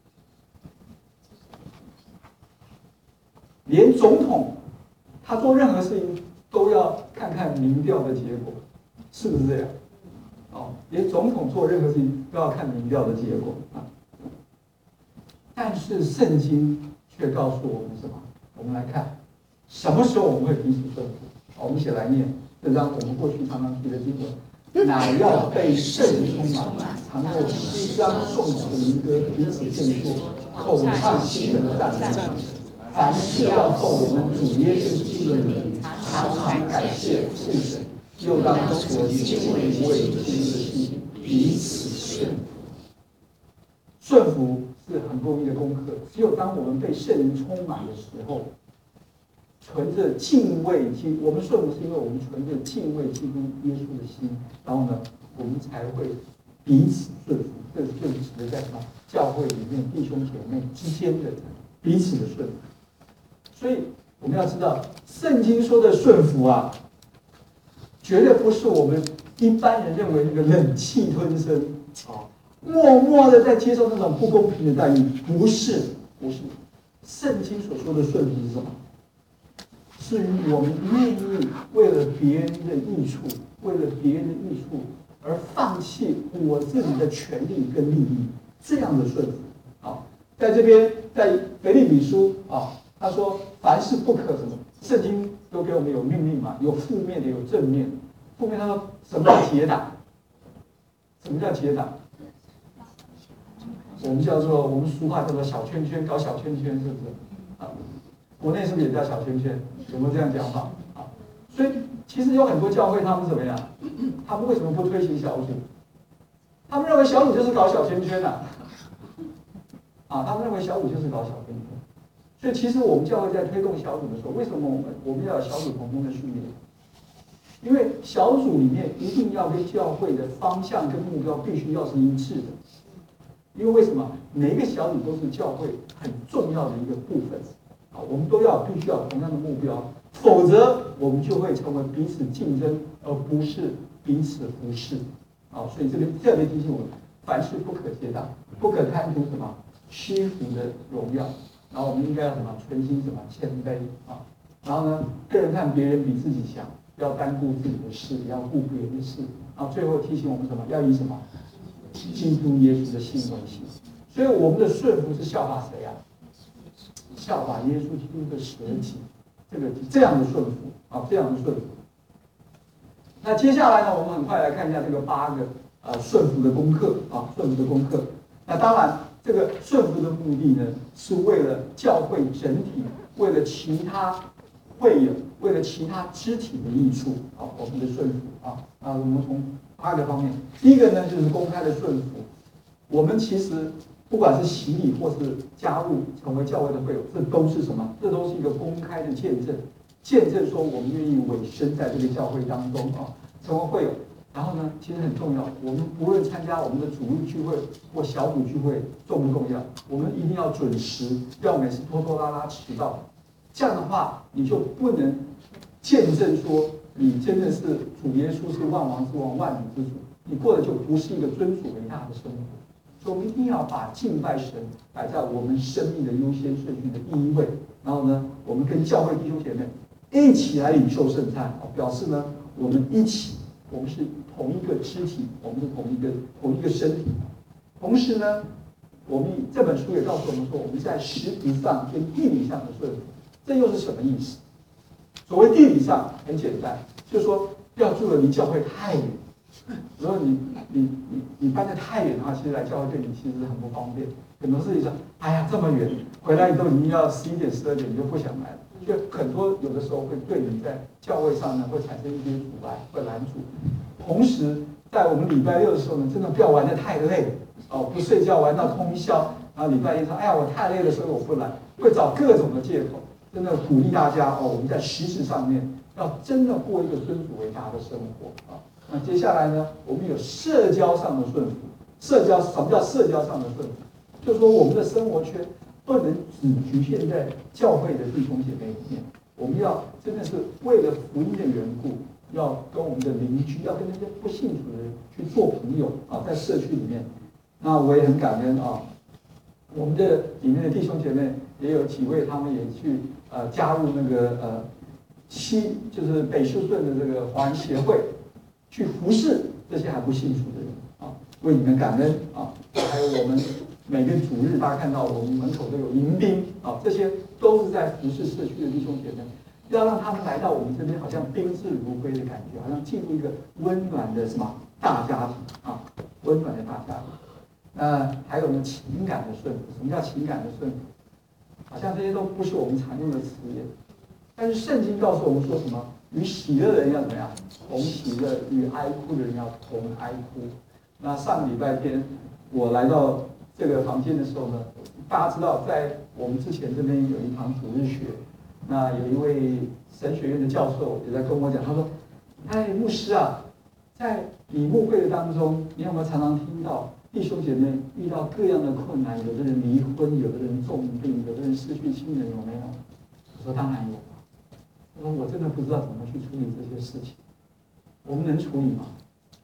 连总统他做任何事情都要看看民调的结果，是不是这样？哦，连总统做任何事情都要看民调的结果啊。但是圣经却告诉我们什么？我们来看，什么时候我们会彼此顺服？我们一起来念这张我们过去常常提的经文：乃要被圣灵充满，常过诗章、颂词、灵歌，彼此劝说，口唱心灵的赞美。凡事要靠我们主耶稣基督的名，常常感谢父神。又当存敬畏无畏基督的心，彼此顺服。顺服是很不容易的功课，只有当我们被圣灵充满的时候，存着敬畏基，我们顺服是因为我们存着敬畏基督耶稣的心，然后呢，我们才会彼此顺服。这就是指的在什么？教会里面弟兄姐妹之间的彼此的顺服。所以我们要知道，圣经说的顺服啊。绝对不是我们一般人认为那个忍气吞声啊，默默的在接受那种不公平的待遇，不是，不是。圣经所说的顺服是什么？是于我们愿意为了别人的益处，为了别人的益处而放弃我自己的权利跟利益，这样的顺服。啊，在这边，在腓立比书啊，他说凡事不可什么，圣经都给我们有命令嘛，有负面的，有正面的。负面他说什么叫结党？什么叫结党？我们叫做我们俗话叫做小圈圈，搞小圈圈，是不是？啊，国内是不是也叫小圈圈？有没有这样讲法？啊，所以其实有很多教会他们怎么样？他们为什么不推行小组？他们认为小组就是搞小圈圈呐、啊，啊，他们认为小组就是搞小圈圈。所以其实我们教会在推动小组的时候，为什么我们我们要有小组同工的训练？因为小组里面一定要跟教会的方向跟目标必须要是一致的。因为为什么每一个小组都是教会很重要的一个部分啊？我们都要必须要有同样的目标，否则我们就会成为彼此竞争，而不是彼此服侍啊。所以这个特别提醒我们，凡事不可结党，不可贪图什么虚浮的荣耀。然后我们应该要什么存心什么谦卑啊。然后呢，个人看别人比自己强，不要单顾自己的事，也要顾别人的事。然后最后提醒我们什么？要以什么？基督耶稣的信为心，所以我们的顺服是效法谁啊？效法耶稣基督的舍己，这个这样的顺服啊，这样的顺服。那接下来呢，我们很快来看一下这个八个呃顺服的功课啊，顺服的功课。那当然，这个顺服的目的呢，是为了教会整体，为了其他会友，为了其他肢体的益处啊，我们的顺服啊啊，我们从八个方面，第一个呢就是公开的顺服。我们其实不管是洗礼或是加入成为教会的会友，这都是什么？这都是一个公开的见证，见证说我们愿意委身在这个教会当中啊，成为会友。然后呢，其实很重要，我们无论参加我们的主日聚会或小组聚会重不重要，我们一定要准时，不要每次拖拖拉拉迟到。这样的话，你就不能见证说你真的是主耶稣是万王之王、万主之主，你过的就不是一个尊主为大的生活。所以我们一定要把敬拜神摆在我们生命的优先顺序的第一位。然后呢，我们跟教会弟兄姐妹一起来领受圣餐，表示呢我们一起，我们是同一个肢体，我们是同一个同一个身体。同时呢，我们这本书也告诉我们说，我们在实质上跟地理上的顺服，这又是什么意思？所谓地理上很简单，就是说不要住的离教会太远。如果你你你你搬得太远的话，其实来教会对你其实很不方便。很多事情说，哎呀这么远，回来都已经要十一点十二点，你就不想来了。就很多有的时候会对你在教会上呢会产生一些阻碍，会拦阻。同时，在我们礼拜六的时候呢，真的不要玩得太累哦，不睡觉玩到通宵，然后礼拜一说，哎呀我太累了，所以我不来，会找各种的借口。真的鼓励大家哦，我们在实质上面要真的过一个尊主为大的生活啊。那接下来呢，我们有社交上的顺服。社交什么叫社交上的顺服？就是说我们的生活圈不能只局限在教会的弟兄姐妹里面，我们要真的是为了福音的缘故，要跟我们的邻居，要跟那些不信主的人去做朋友啊，在社区里面。那我也很感恩啊，我们的里面的弟兄姐妹也有几位，他们也去呃加入那个呃西就是北休顺的这个华人协会，去服侍这些还不信主的人啊，为你们感恩啊！还有我们每个主日，大家看到我们门口都有迎宾啊，这些都是在服侍社区的弟兄姐妹，要让他们来到我们这边，好像宾至如归的感觉，好像进入一个温暖的什么大家庭啊，温暖的大家庭。呃，还有呢，情感的顺服。什么叫情感的顺服？好像这些都不是我们常用的词眼，但是圣经告诉我们说什么？与喜乐的人要怎么样？同喜乐；与哀哭的人要同哀哭。那上个礼拜天我来到这个房间的时候呢，大家知道，在我们之前这边有一堂主日学，那有一位神学院的教授也在跟我讲，他说：“哎，牧师啊，在你牧会的当中，你有没有常常听到？”弟兄姐妹遇到各样的困难，有的人离婚，有的人重病，有的人失去亲人，有没有？我说当然有。我说我真的不知道怎么去处理这些事情。我们能处理吗？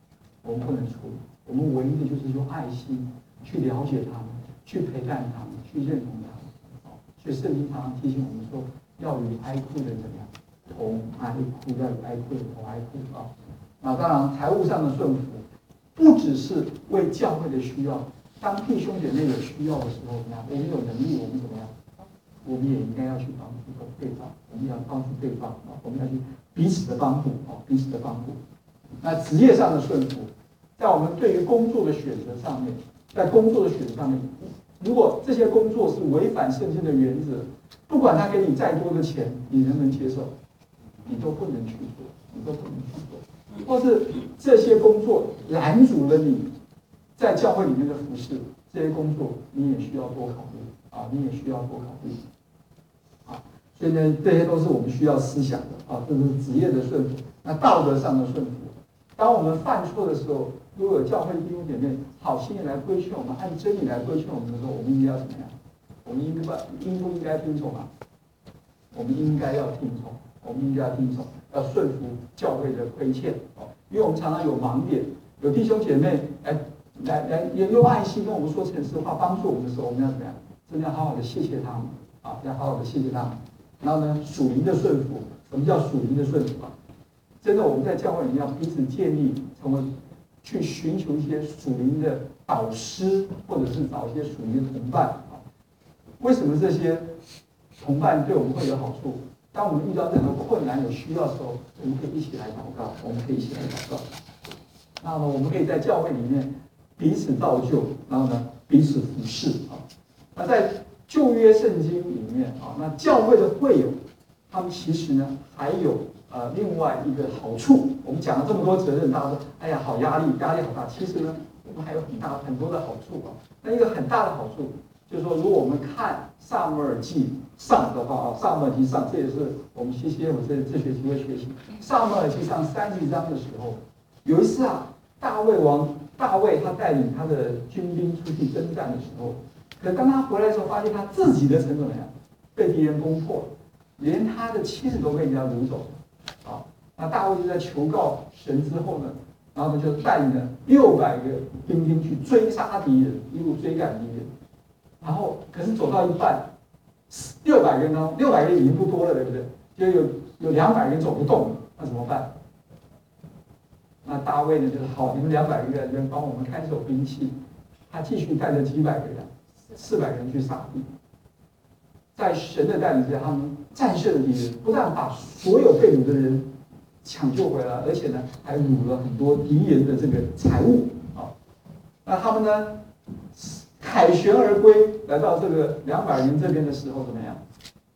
我们不能处理，我们唯一的就是用爱心去了解他们，去陪伴他们，去认同他们。哦，所以圣经常常提醒我们说，要与哀哭的人怎么样？同哀哭，要与哀哭的同哀哭啊。那当然，财务上的顺服，不只是为教会的需要，当弟兄姐妹有需要的时候，怎么样？我们有能力，我们怎么样？我们也应该要去帮助对方，我们要帮助对方啊，我们要去彼此的帮助啊，彼此的帮助。那职业上的顺服，在我们对于工作的选择上面，在工作的选择上面，如果这些工作是违反圣经的原则，不管他给你再多的钱，你能不能接受？你都不能去做，你都不能去做。或是这些工作拦阻了你在教会里面的服侍，这些工作你也需要多考虑啊，你也需要多考虑啊。所以呢，这些都是我们需要思想的啊，这是职业的顺服，那道德上的顺服。当我们犯错的时候，如果有教会弟兄姐妹好心的来规劝我们，按真理来规劝我们的时候，我们应该要怎么样？我们应该应不应该听从啊？我们应该要听从，我们应该要听从，要顺服教会的亏欠哦。因为我们常常有盲点，有弟兄姐妹来来来用爱心跟我们说诚实话，帮助我们的时候，我们要怎么样？真的要好好的谢谢他们啊，要好好的谢谢他们。然后呢，属灵的顺服，什么叫属灵的顺服啊？真的，我们在教会里面要彼此建立，成为去寻求一些属灵的导师，或者是找一些属灵的同伴啊。为什么这些同伴对我们会有好处？当我们遇到任何困难、有需要的时候，我们可以一起来祷告，我们可以一起来祷告。那么，我们可以在教会里面彼此造就，然后呢，彼此服侍啊。那在旧约圣经里面啊，那教会的会友，他们其实呢还有呃另外一个好处。我们讲了这么多责任，大家说，哎呀，好压力，压力好大。其实呢，我们还有很大很多的好处啊。那一个很大的好处就是说，如果我们看撒母耳记上的话啊，撒母耳记上，这也是我们 C C F 这这学期会学习。撒母耳记上三十章的时候，有一次啊，大卫王大卫他带领他的军兵出去征战的时候，可当他回来的时候，发现他自己的城怎么样，被敌人攻破了，连他的妻子都被人家掳走了啊。那大卫就在求告神之后呢，然后呢就带领了六百个兵丁去追杀敌人，一路追赶敌人。然后可是走到一半，六百个人呢，六百个人已经不多了，对不对？就有有两百个人走不动了，那怎么办？那大卫呢，就是好，你们两百个人帮我们看守兵器，他继续带着几百个人，四百个人去杀敌。在神的带领之下，他们战胜了敌人，不但把所有被掳的人抢救回来，而且呢，还掳了很多敌人的这个财物啊。那他们呢，凯旋而归，来到这个两百人这边的时候，怎么样？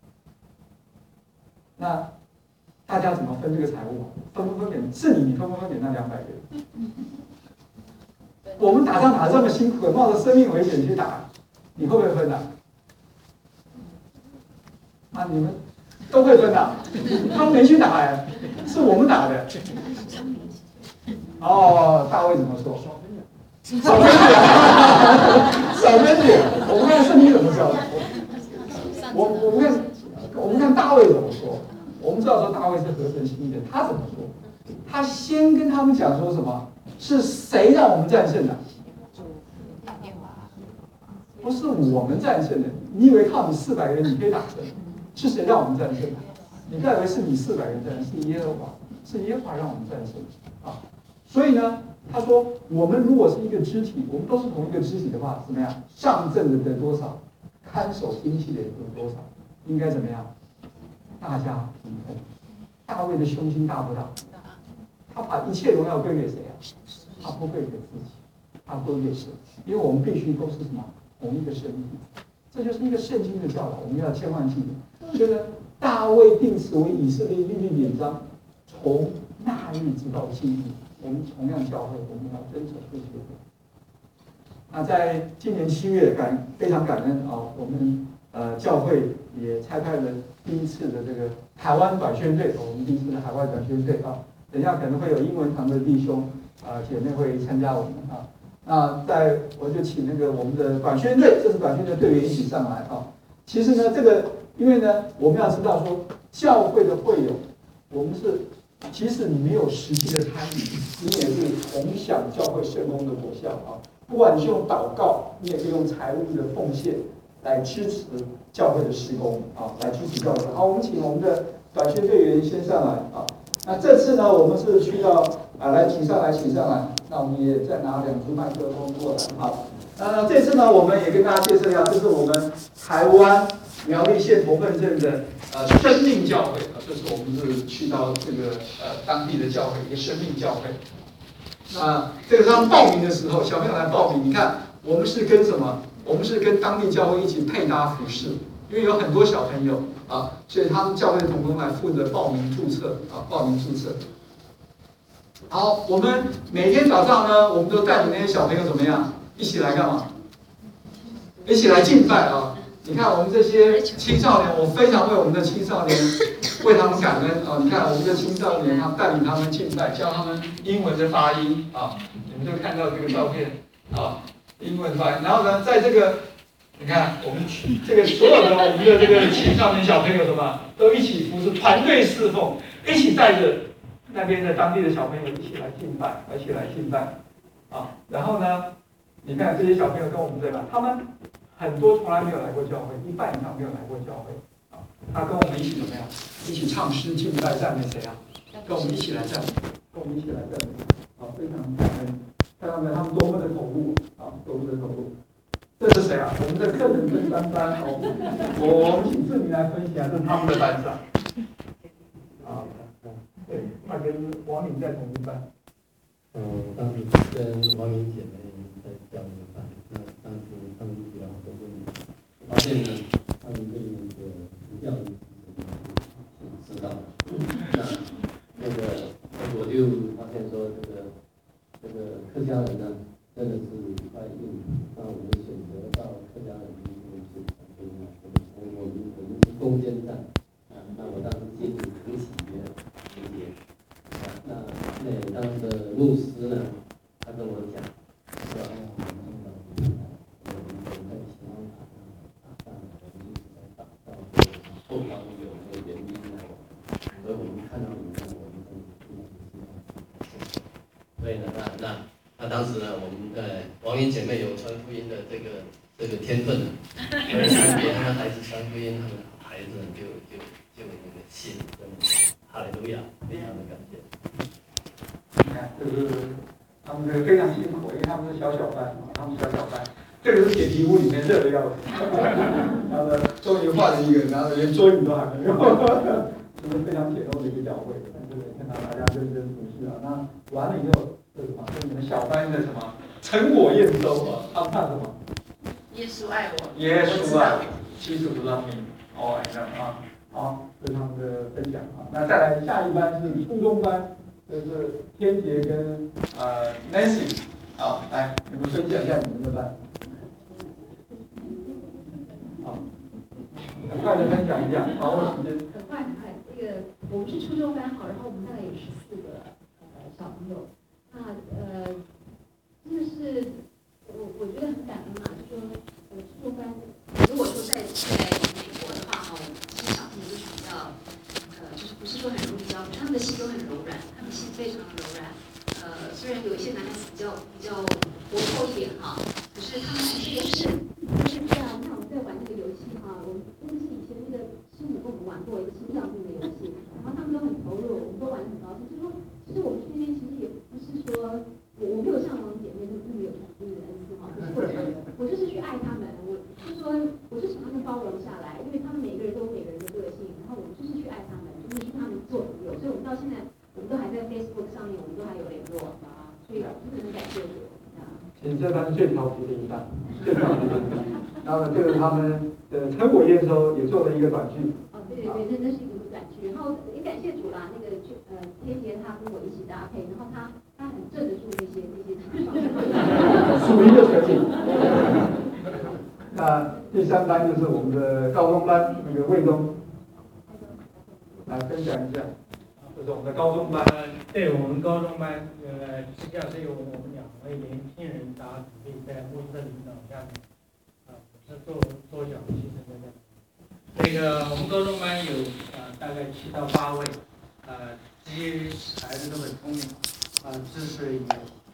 那大家怎么分这个财物？分不分给？是你，你分不分给那两百人？我们打仗打得这么辛苦，冒着生命危险去打，你会不会分啊？啊，你们都会分啊？他们没去打哎，是我们打的。哦，大卫怎么说？少分点，少分点。我们看圣经怎么说的？我我们看我们看大卫怎么说？我们知道说大卫是合神心意的，他怎么说？他先跟他们讲说什么？是谁让我们战胜的？不是我们战胜的。你以为靠你四百个人你可以打胜？是谁让我们战胜的？你不要以为是你四百个人战胜，是耶和华，是耶和华让我们战胜啊！所以呢，他说，我们如果是一个肢体，我们都是同一个肢体的话，怎么样？上阵的得多少，看守兵器的也得多少，应该怎么样？大家平分。大卫的胸襟大不大？他把一切荣耀归给谁啊？他不归给自己，他归给神，因为我们必须都是什么？同一个身体。这就是一个圣经的教导，我们要千万记得。所以呢，大卫定此为以色列律例典章，从那日直到今日。我们同样教会，我们要遵守这些。那在今年七月感非常感恩啊，我们呃教会也差派了第一次的这个台湾短宣队，我们第一次的海外短宣队啊，等一下可能会有英文堂的弟兄啊姐妹会参加我们啊。那在我就请那个我们的短宣队，这是短宣队队员一起上来啊。其实呢，这个因为呢，我们要知道说教会的会友，我们是。即使你没有实际的参与，你也是同享教会圣工的果效啊。不管你是用祷告，你也可以用财务的奉献来支持教会的施工啊，来支持教会。好，我们请我们的短宣队员先上来啊。那这次呢，我们是去到啊，来请上来，请上来。那我们也再拿两支麦克风过来。好，那这次呢，我们也跟大家介绍一下，这是我们台湾苗栗县头份镇的呃生命教会啊，这是我们是去到这个呃当地的教会，一个生命教会。那这个他们报名的时候，小朋友来报名，你看我们是跟什么？我们是跟当地教会一起配搭服饰，因为有很多小朋友啊，所以他们教会的同工来负责报名注册啊，报名注册。好，我们每天早上呢，我们都带领那些小朋友怎么样？一起来干嘛？一起来敬拜啊！你看我们这些青少年，我非常为我们的青少年为他们感恩啊！你看我们的青少年，他带领他们敬拜，教他们英文的发音啊！你们就看到这个照片啊，英文发音。然后呢，在这个你看我们这个所有的我们的这个青少年小朋友什么，都一起服侍，团队侍奉，一起带着那边的当地的小朋友一起来敬拜，一起来敬拜啊！然后呢，你看这些小朋友跟我们对吧？他们很多从来没有来过教会，一半以上没有来过教会啊！他跟我们一起怎么样？一起唱诗敬拜赞美谁啊？跟我们一起来赞美，跟我们一起来赞美啊！非常感恩，看到没有？他们多么的投入啊！多么的投入！这是谁啊？我们的课程分三班哦，我我们请志明来分享，这是他们的班长啊。对，他跟王敏在同一班。 嗯，当时跟王敏姐妹在教一个班，那当时他们比较好多问题，发现呢，他们对那个不教育是知道的。那那个我就发现说，这个这个客家人呢，真的是一块硬。那我们选择到客家人这边去参加，我们我们我们是攻坚战啊。那我当时心里很喜悦，理解。那那当时的牧师呢，他跟我讲说，哎呀，我们听到我们我们在希望他打仗，我们一直在打仗，后方有那个原因呢，所以我们看到你们，我们真的非常希望。所以呢，那那那当时呢，我们的王林姐妹有传福音的这个这个天分，所以给他们孩子传福音，他们孩子就就就那个信，真的，哈利路亚，非常的感谢。 你看，这是他们这个非常辛苦，因为他们是小小班啊，他们小小班，这个是铁皮屋里面热的要死，然后呢，终于换了一个，然后连桌椅都还没有，这是非常铁肉的一个教会。但是看到大家认真服侍啊，那完了以后，这是什么？这是你们小班的什么成果验收啊？他们看什么？ 耶稣爱我， 耶稣爱我，基督让你哦，这样啊，好，这是他们的分享啊。那再来下一班是初中班。就是天杰跟呃 Nancy， 好，来你们分享一下你们的班，好，很快的分享一下，把握时间。 很快很快，这个我们是初中班好，然后我们大概有十四个呃小朋友，那呃真的是我我觉得很感恩嘛，就说呃初中班，如果说在在美国的话哈，其实小朋友就是比较呃就是不是说很容易教，他们的心都很柔软。心非常柔软，呃，虽然有一些男孩子比较比较活泼一点哈，可是他们还是就是就是这样。那我们在玩那个游戏哈，我们真的是以前那个师母跟我们玩过一个心脏病的游戏，然后他们都很投入，我们都玩得很高兴。就说其实我们去那边其实也不是说我我没有像王姐妹那么有传福音的恩赐哈，可是我我就是去爱他们，我就说我就请他们包容下来，因为他们每个人都有每个人的个性，然后我们就是去爱他们，就是去他们做朋友，所以我们到现在。我们都还在 Facebook 上面，我们都还有联络啊，所以真的很感谢主啊。 其实这班最调皮的一班，最调皮的一班。然后呢，这个他们的成果验收也做了一个短剧。 哦，对对对，那那是一个短剧，然后也感谢主啦，那个就呃天杰他跟我一起搭配，然后他他很镇得住那些那些属于的成绩。那第三班就是我们的高中班，那个魏东，来分享一下。这是我们的高中班， 对我们高中班，呃，实际上是由我们两位年轻人搭子弟，在牧师的领导下面，啊、呃，是做做小牺牲的。那个我们高中班有呃大概七到八位，呃，这些孩子都很聪明，啊、呃，知识也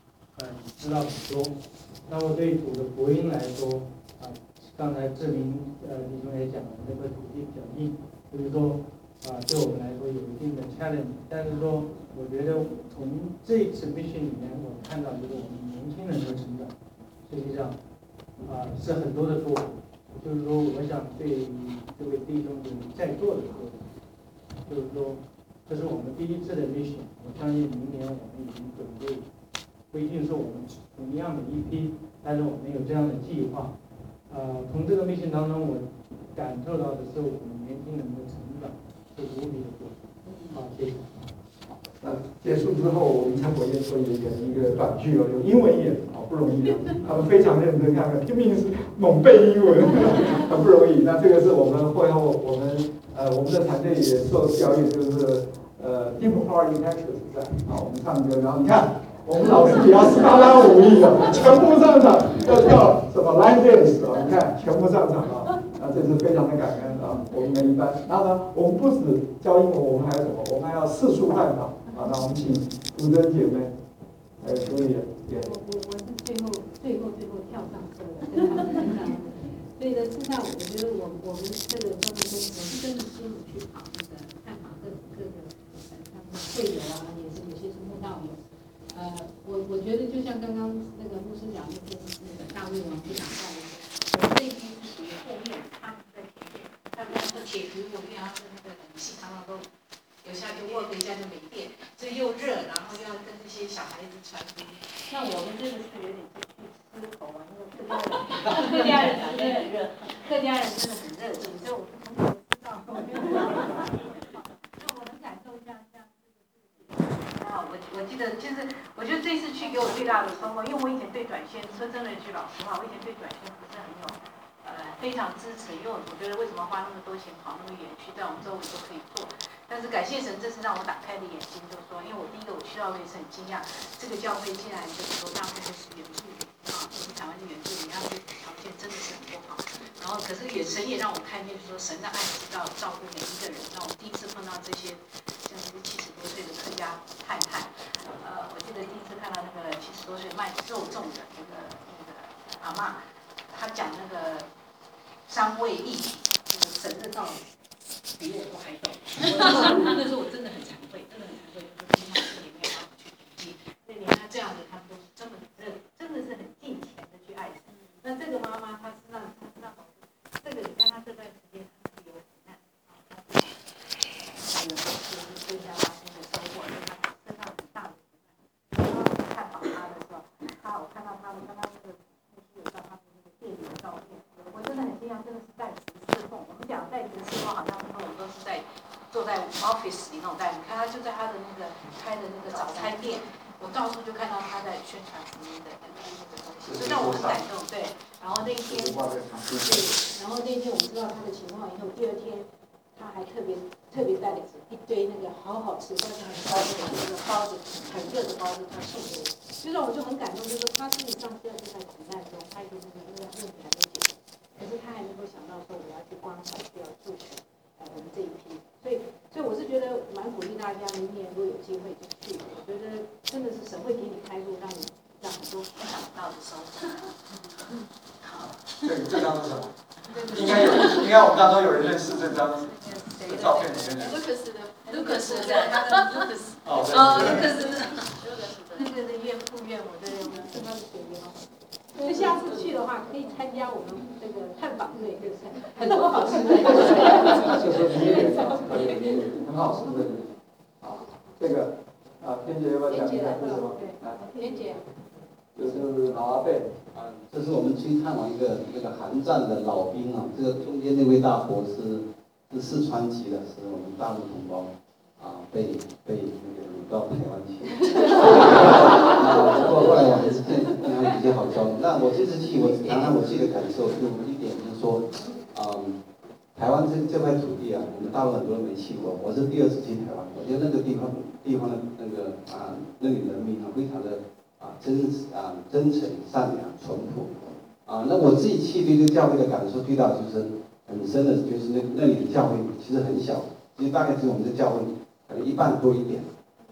呃知道很多。那么对主的福音来说，啊，刚才志明呃弟兄也讲了，那块土地比较硬，就是说啊，对我们来说有一定的 challenge。但是说，我觉得从这一次 mission 里面，我看到就是我们年轻人的成长，实际上啊是很多的作为。就是说，我想对这位弟兄们在座的各位，就是说，这是我们第一次的 mission。我相信明年我们已经准备，不一定是我们同样的一批，但是我们有这样的计划。呃，从这个 mission 当中，我感受到的是我们年轻人的成长是无比的多。好，谢谢。 那结束之后，我们参国宴说演一个短剧哦，用英文演，好不容易啊，他们非常认真，看看拼命是猛背英文，很不容易。那这个是我们会后我们呃我们的团队也受教育，就是呃 deep heart in action 在啊，我们唱歌，然后你看我们老师也要斯巴达武艺的，全部上场，要跳什么 line dance 啊，你看全部上场啊。啊，这是非常的感恩啊！我们每一班，然后呢，我们不止教英文，我们还有什么？我们还要四处探讨啊！那我们请吴珍姐妹，还有朱丽也。 我我我是最后最后最后跳上车的，跟他们分享。所以呢，事实上，我觉得我我们这个高中生，我是真的辛苦去跑那个探访各各个呃他们的会友啊，也是有些是慕道友。呃，我我觉得就像刚刚那个牧师讲的，就是那个大卫王部长带的。我这一批是属于后面，他们在前面。他们那个铁皮屋，因为他们那个冷气常常都有下就 work 一下就没电，所以又热，然后又要跟这些小孩子传福音。那我们真的是有点去吃口啊，那个客家人，客家人真的很热，客家人真的很热情，所以我们从小知道，我觉得，那我能感受一下这样这个啊，我我记得，其实我觉得这次去给我最大的收获，因为我以前对短线，说真的一句老实话，我以前对短线不是很有，呃，非常支持，因为我觉得为什么花那么多钱跑那么远去，在我们周围都可以做。但是感谢神，这次让我打开了眼睛，就是说，因为我第一个我去到我也是很惊讶，这个教会竟然就是说大部分是原住民啊，我们台湾的原住民，他们条件真的是很不好。然后可是也神也让我看见，就是说神的爱是到照顾每一个人。那我第一次碰到这些像是七十多岁的客家太太，呃，我记得第一次看到那个七十多岁卖肉粽的那个那个阿嬷，她讲那个三位一体，那个神的道理。比我都还懂，那时候我真的很惭愧，真的很惭愧，就是平常心里面要去统计，所以连他这样的，他们都是真的很认，真的是很尽钱的去爱神。那这个妈妈，她是让她是让这个你看她这段时间她是有苦难啊，她是她有就是增加她新的收获，因为她身上很大的苦难。然后看访她的时候，她我看到她的刚刚那个牧师有照她的那个店里的照片，我真的很惊讶，真的是在职侍奉。我们讲在职侍奉好像我们都是在坐在 office 里那种待遇，你看他就在他的那个开的那个早餐店，我到处就看到他在宣传福音的那个那个东西，就让我很感动。对，然后那一天，对，然后那天我们知道他的情况以后，第二天他还特别特别带了一堆那个好好吃，但是很包子的那个包子，很热的包子，他送给我，就让我就很感动，就是他事实上是在这段苦难中，他就是那个问题还没解决，可是他还能够想到说我要去关怀，需要助权。我们这一批，所以，所以我是觉得蛮鼓励大家，明年如果有机会就去。我觉得真的是神会给你开路，让你让很多意想不到的收获。好， 这这张是什么？应该有，应该我们当中有人认识这张的照片里面的。 卢克斯的，卢克斯的，他的卢克斯。 哦， 卢克斯的， 那个的岳父岳母的，我们是他的学员哦。所以下次去的话，可以参加我们这个探访队，就是很多好吃的。 就是明年很好吃的。好，这个啊，天姐要不要讲一下是什么？ 天姐。 就是老阿伯。 啊，这是我们去探望一个那个韩战的老兵啊，这个中间那位大伯是是四川籍的，是我们大陆同胞啊，被被那个掳到台湾去。啊，不过后来我还是跟跟他比较好交流。那我这次去，我谈谈我自己的感受，就一点就是说，嗯，台湾这这块土地啊，我们大陆很多人没去过，我是第二次去台湾，我觉得那个地方地方的那个啊，那里人民啊，非常的。啊，真啊真诚、善良、淳朴，啊，那我自己去对这个教会的感受最大就是很深的，就是那那里的教会其实很小，其实大概只有我们的教会可能一半多一点，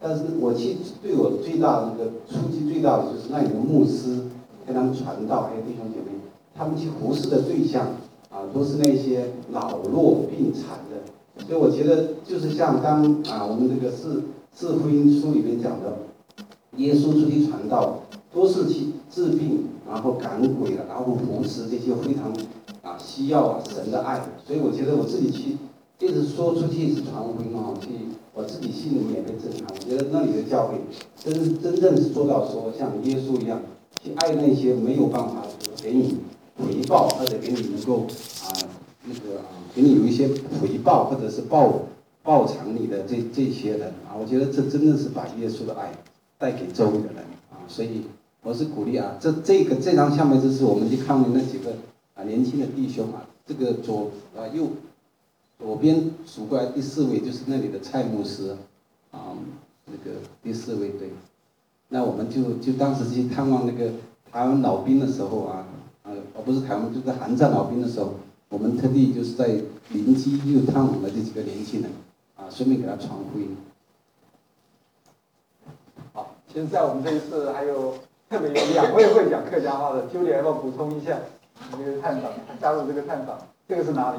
但是我去对我最大的那个冲击最大的就是那里的牧师跟他们传道，还有弟兄姐妹，他们去服侍的对象啊，都是那些老弱病残的。所以我觉得就是像刚啊我们这个四四福音书里面讲的，耶稣出去传道，都是去治病，然后赶鬼的，然后扶持这些非常啊需要啊神的爱。所以我觉得我自己去一直说出去是传福音啊，去我自己心里面也被震撼。我觉得那里的教会真真正是做到说像耶稣一样，去爱那些没有办法给你回报或者给你能够啊那个啊给你有一些回报或者是报报偿你的这这些人啊，我觉得这真的是把耶稣的爱带给周围的人啊，所以我是鼓励啊，这这个这张下面就是我们去看的那几个啊年轻的弟兄啊，这个左啊右左边数过来第四位就是那里的蔡牧师啊，那个第四位对，那我们就就当时去探望那个台湾老兵的时候啊，呃，而不是台湾，就是韩战老兵的时候，我们特地就是在邻居又探望了这几个年轻人啊，顺便给他传福音。 好，其实，在我们这一次还有特别有两位会讲客家话的，Julia要不要补充一下你这个探访，加入这个探访？这个是哪里？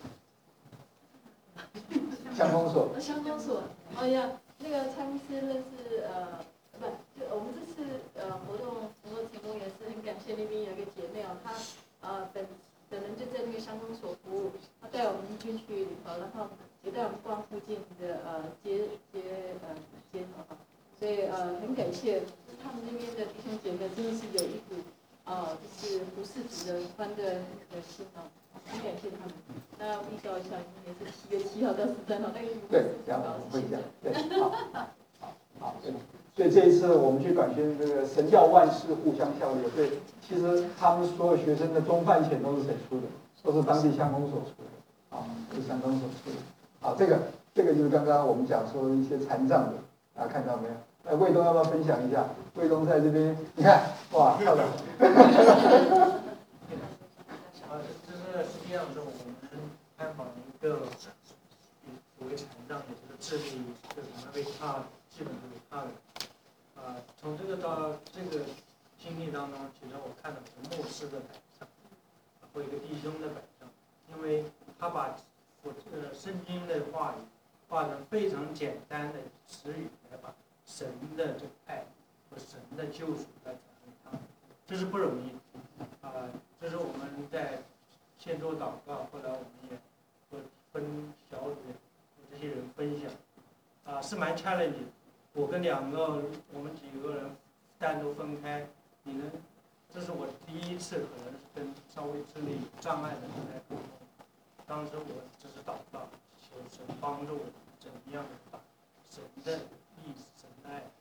乡公所。 乡公所。哎呀，那个蔡牧师认识呃，不，就我们这次呃活动能够成功，也是很感谢那边有一个姐妹哦，她呃本本人就在那个乡公所服务，她带我们进去里头，然后也带我们逛附近的呃街街呃街头，所以呃很感谢他们那边的弟兄姐妹，真的是有一股呃就是服侍主的欢的很可心哦，很感谢他们。那预告一下，明年是七月七号到十三号，那个对，这样我会讲，对，好，好，好，对。所以这一次我们去短宣这个神教万事互相效力，所以其实他们所有学生的中饭钱都是谁出的？都是当地乡公所出的，啊，是乡公所出的。好，这个这个就是刚刚我们讲说的一些残障的，大家看到没有？哎，卫东要不要分享一下？卫东在这边，你看，哇，漂亮。 啊，这是实际上是我们探访一个所谓残障，也就是智力就是那位差，基本是为差的。啊，从这个到这个经历当中，其实我看到是牧师的摆上，或一个弟兄的摆上，因为他把我呃圣经的话语化成非常简单的词语来把神的这个爱和神的救赎来传给他们，这是不容易的。啊，这是我们在先做祷告，后来我们也和分小组和这些人分享，啊，是蛮 challenging。我跟两个我们几个人单独分开，你能，这是我第一次可能是跟稍微智力有障碍的人来沟通。当时我只是祷告，求神帮助我怎么样的把神的意思、神的爱。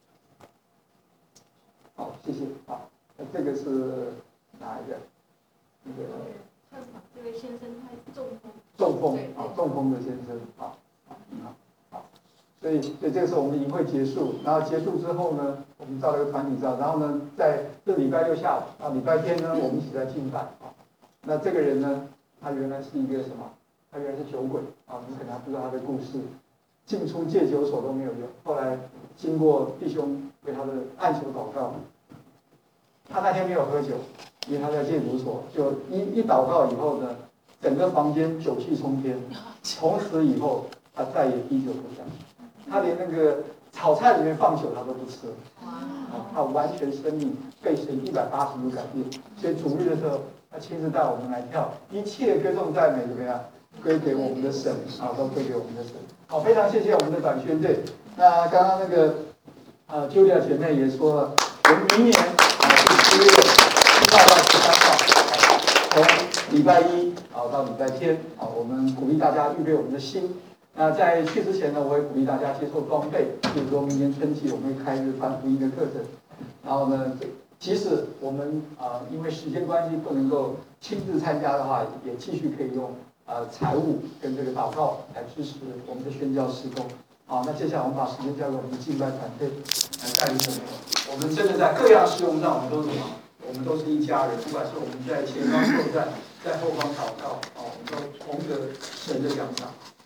好，谢谢。好，那这个是哪一个？那个探访这位先生他是中风。 中风啊，中风的先生啊，好，好。所以，所以这个是我们的营会结束，然后结束之后呢，我们照了个团体照，然后呢，在这礼拜六下午啊，礼拜天呢，我们一起在敬拜啊。那这个人呢，他原来是一个什么？他原来是酒鬼啊，你可能还不知道他的故事，进出戒酒所都没有用。后来经过弟兄为他的按手祷告，他那天没有喝酒，因为他在戒毒所，就一一祷告以后呢，整个房间酒气冲天，从此以后他再也滴酒不沾。他连那个炒菜里面放酒他都不吃，啊，他完全生命被神一百八十度改变。所以主日的时候，他亲自带我们来跳，一切歌颂赞美怎么样？归给我们的神啊，都归给我们的神。好，非常谢谢我们的短宣队。那刚刚那个呃，Julia 姐妹也说了，我们明年啊是七月七号到十三号，从礼拜一啊到礼拜天啊，我们鼓励大家预备我们的心。那在去之前呢，我会鼓励大家接受装备，比如说明年春季我们会开一个传福音的课程。然后呢，即使我们啊、呃、因为时间关系不能够亲自参加的话，也继续可以用呃财务跟这个祷告来支持我们的宣教事工。好，那接下来我们把时间交给我们的敬拜团队来带领我们。我们真的在各样事工上，我们都是什么？我们都是一家人，不管是我们在前方作战，在后方祷告，啊，我们都同得神的奖赏。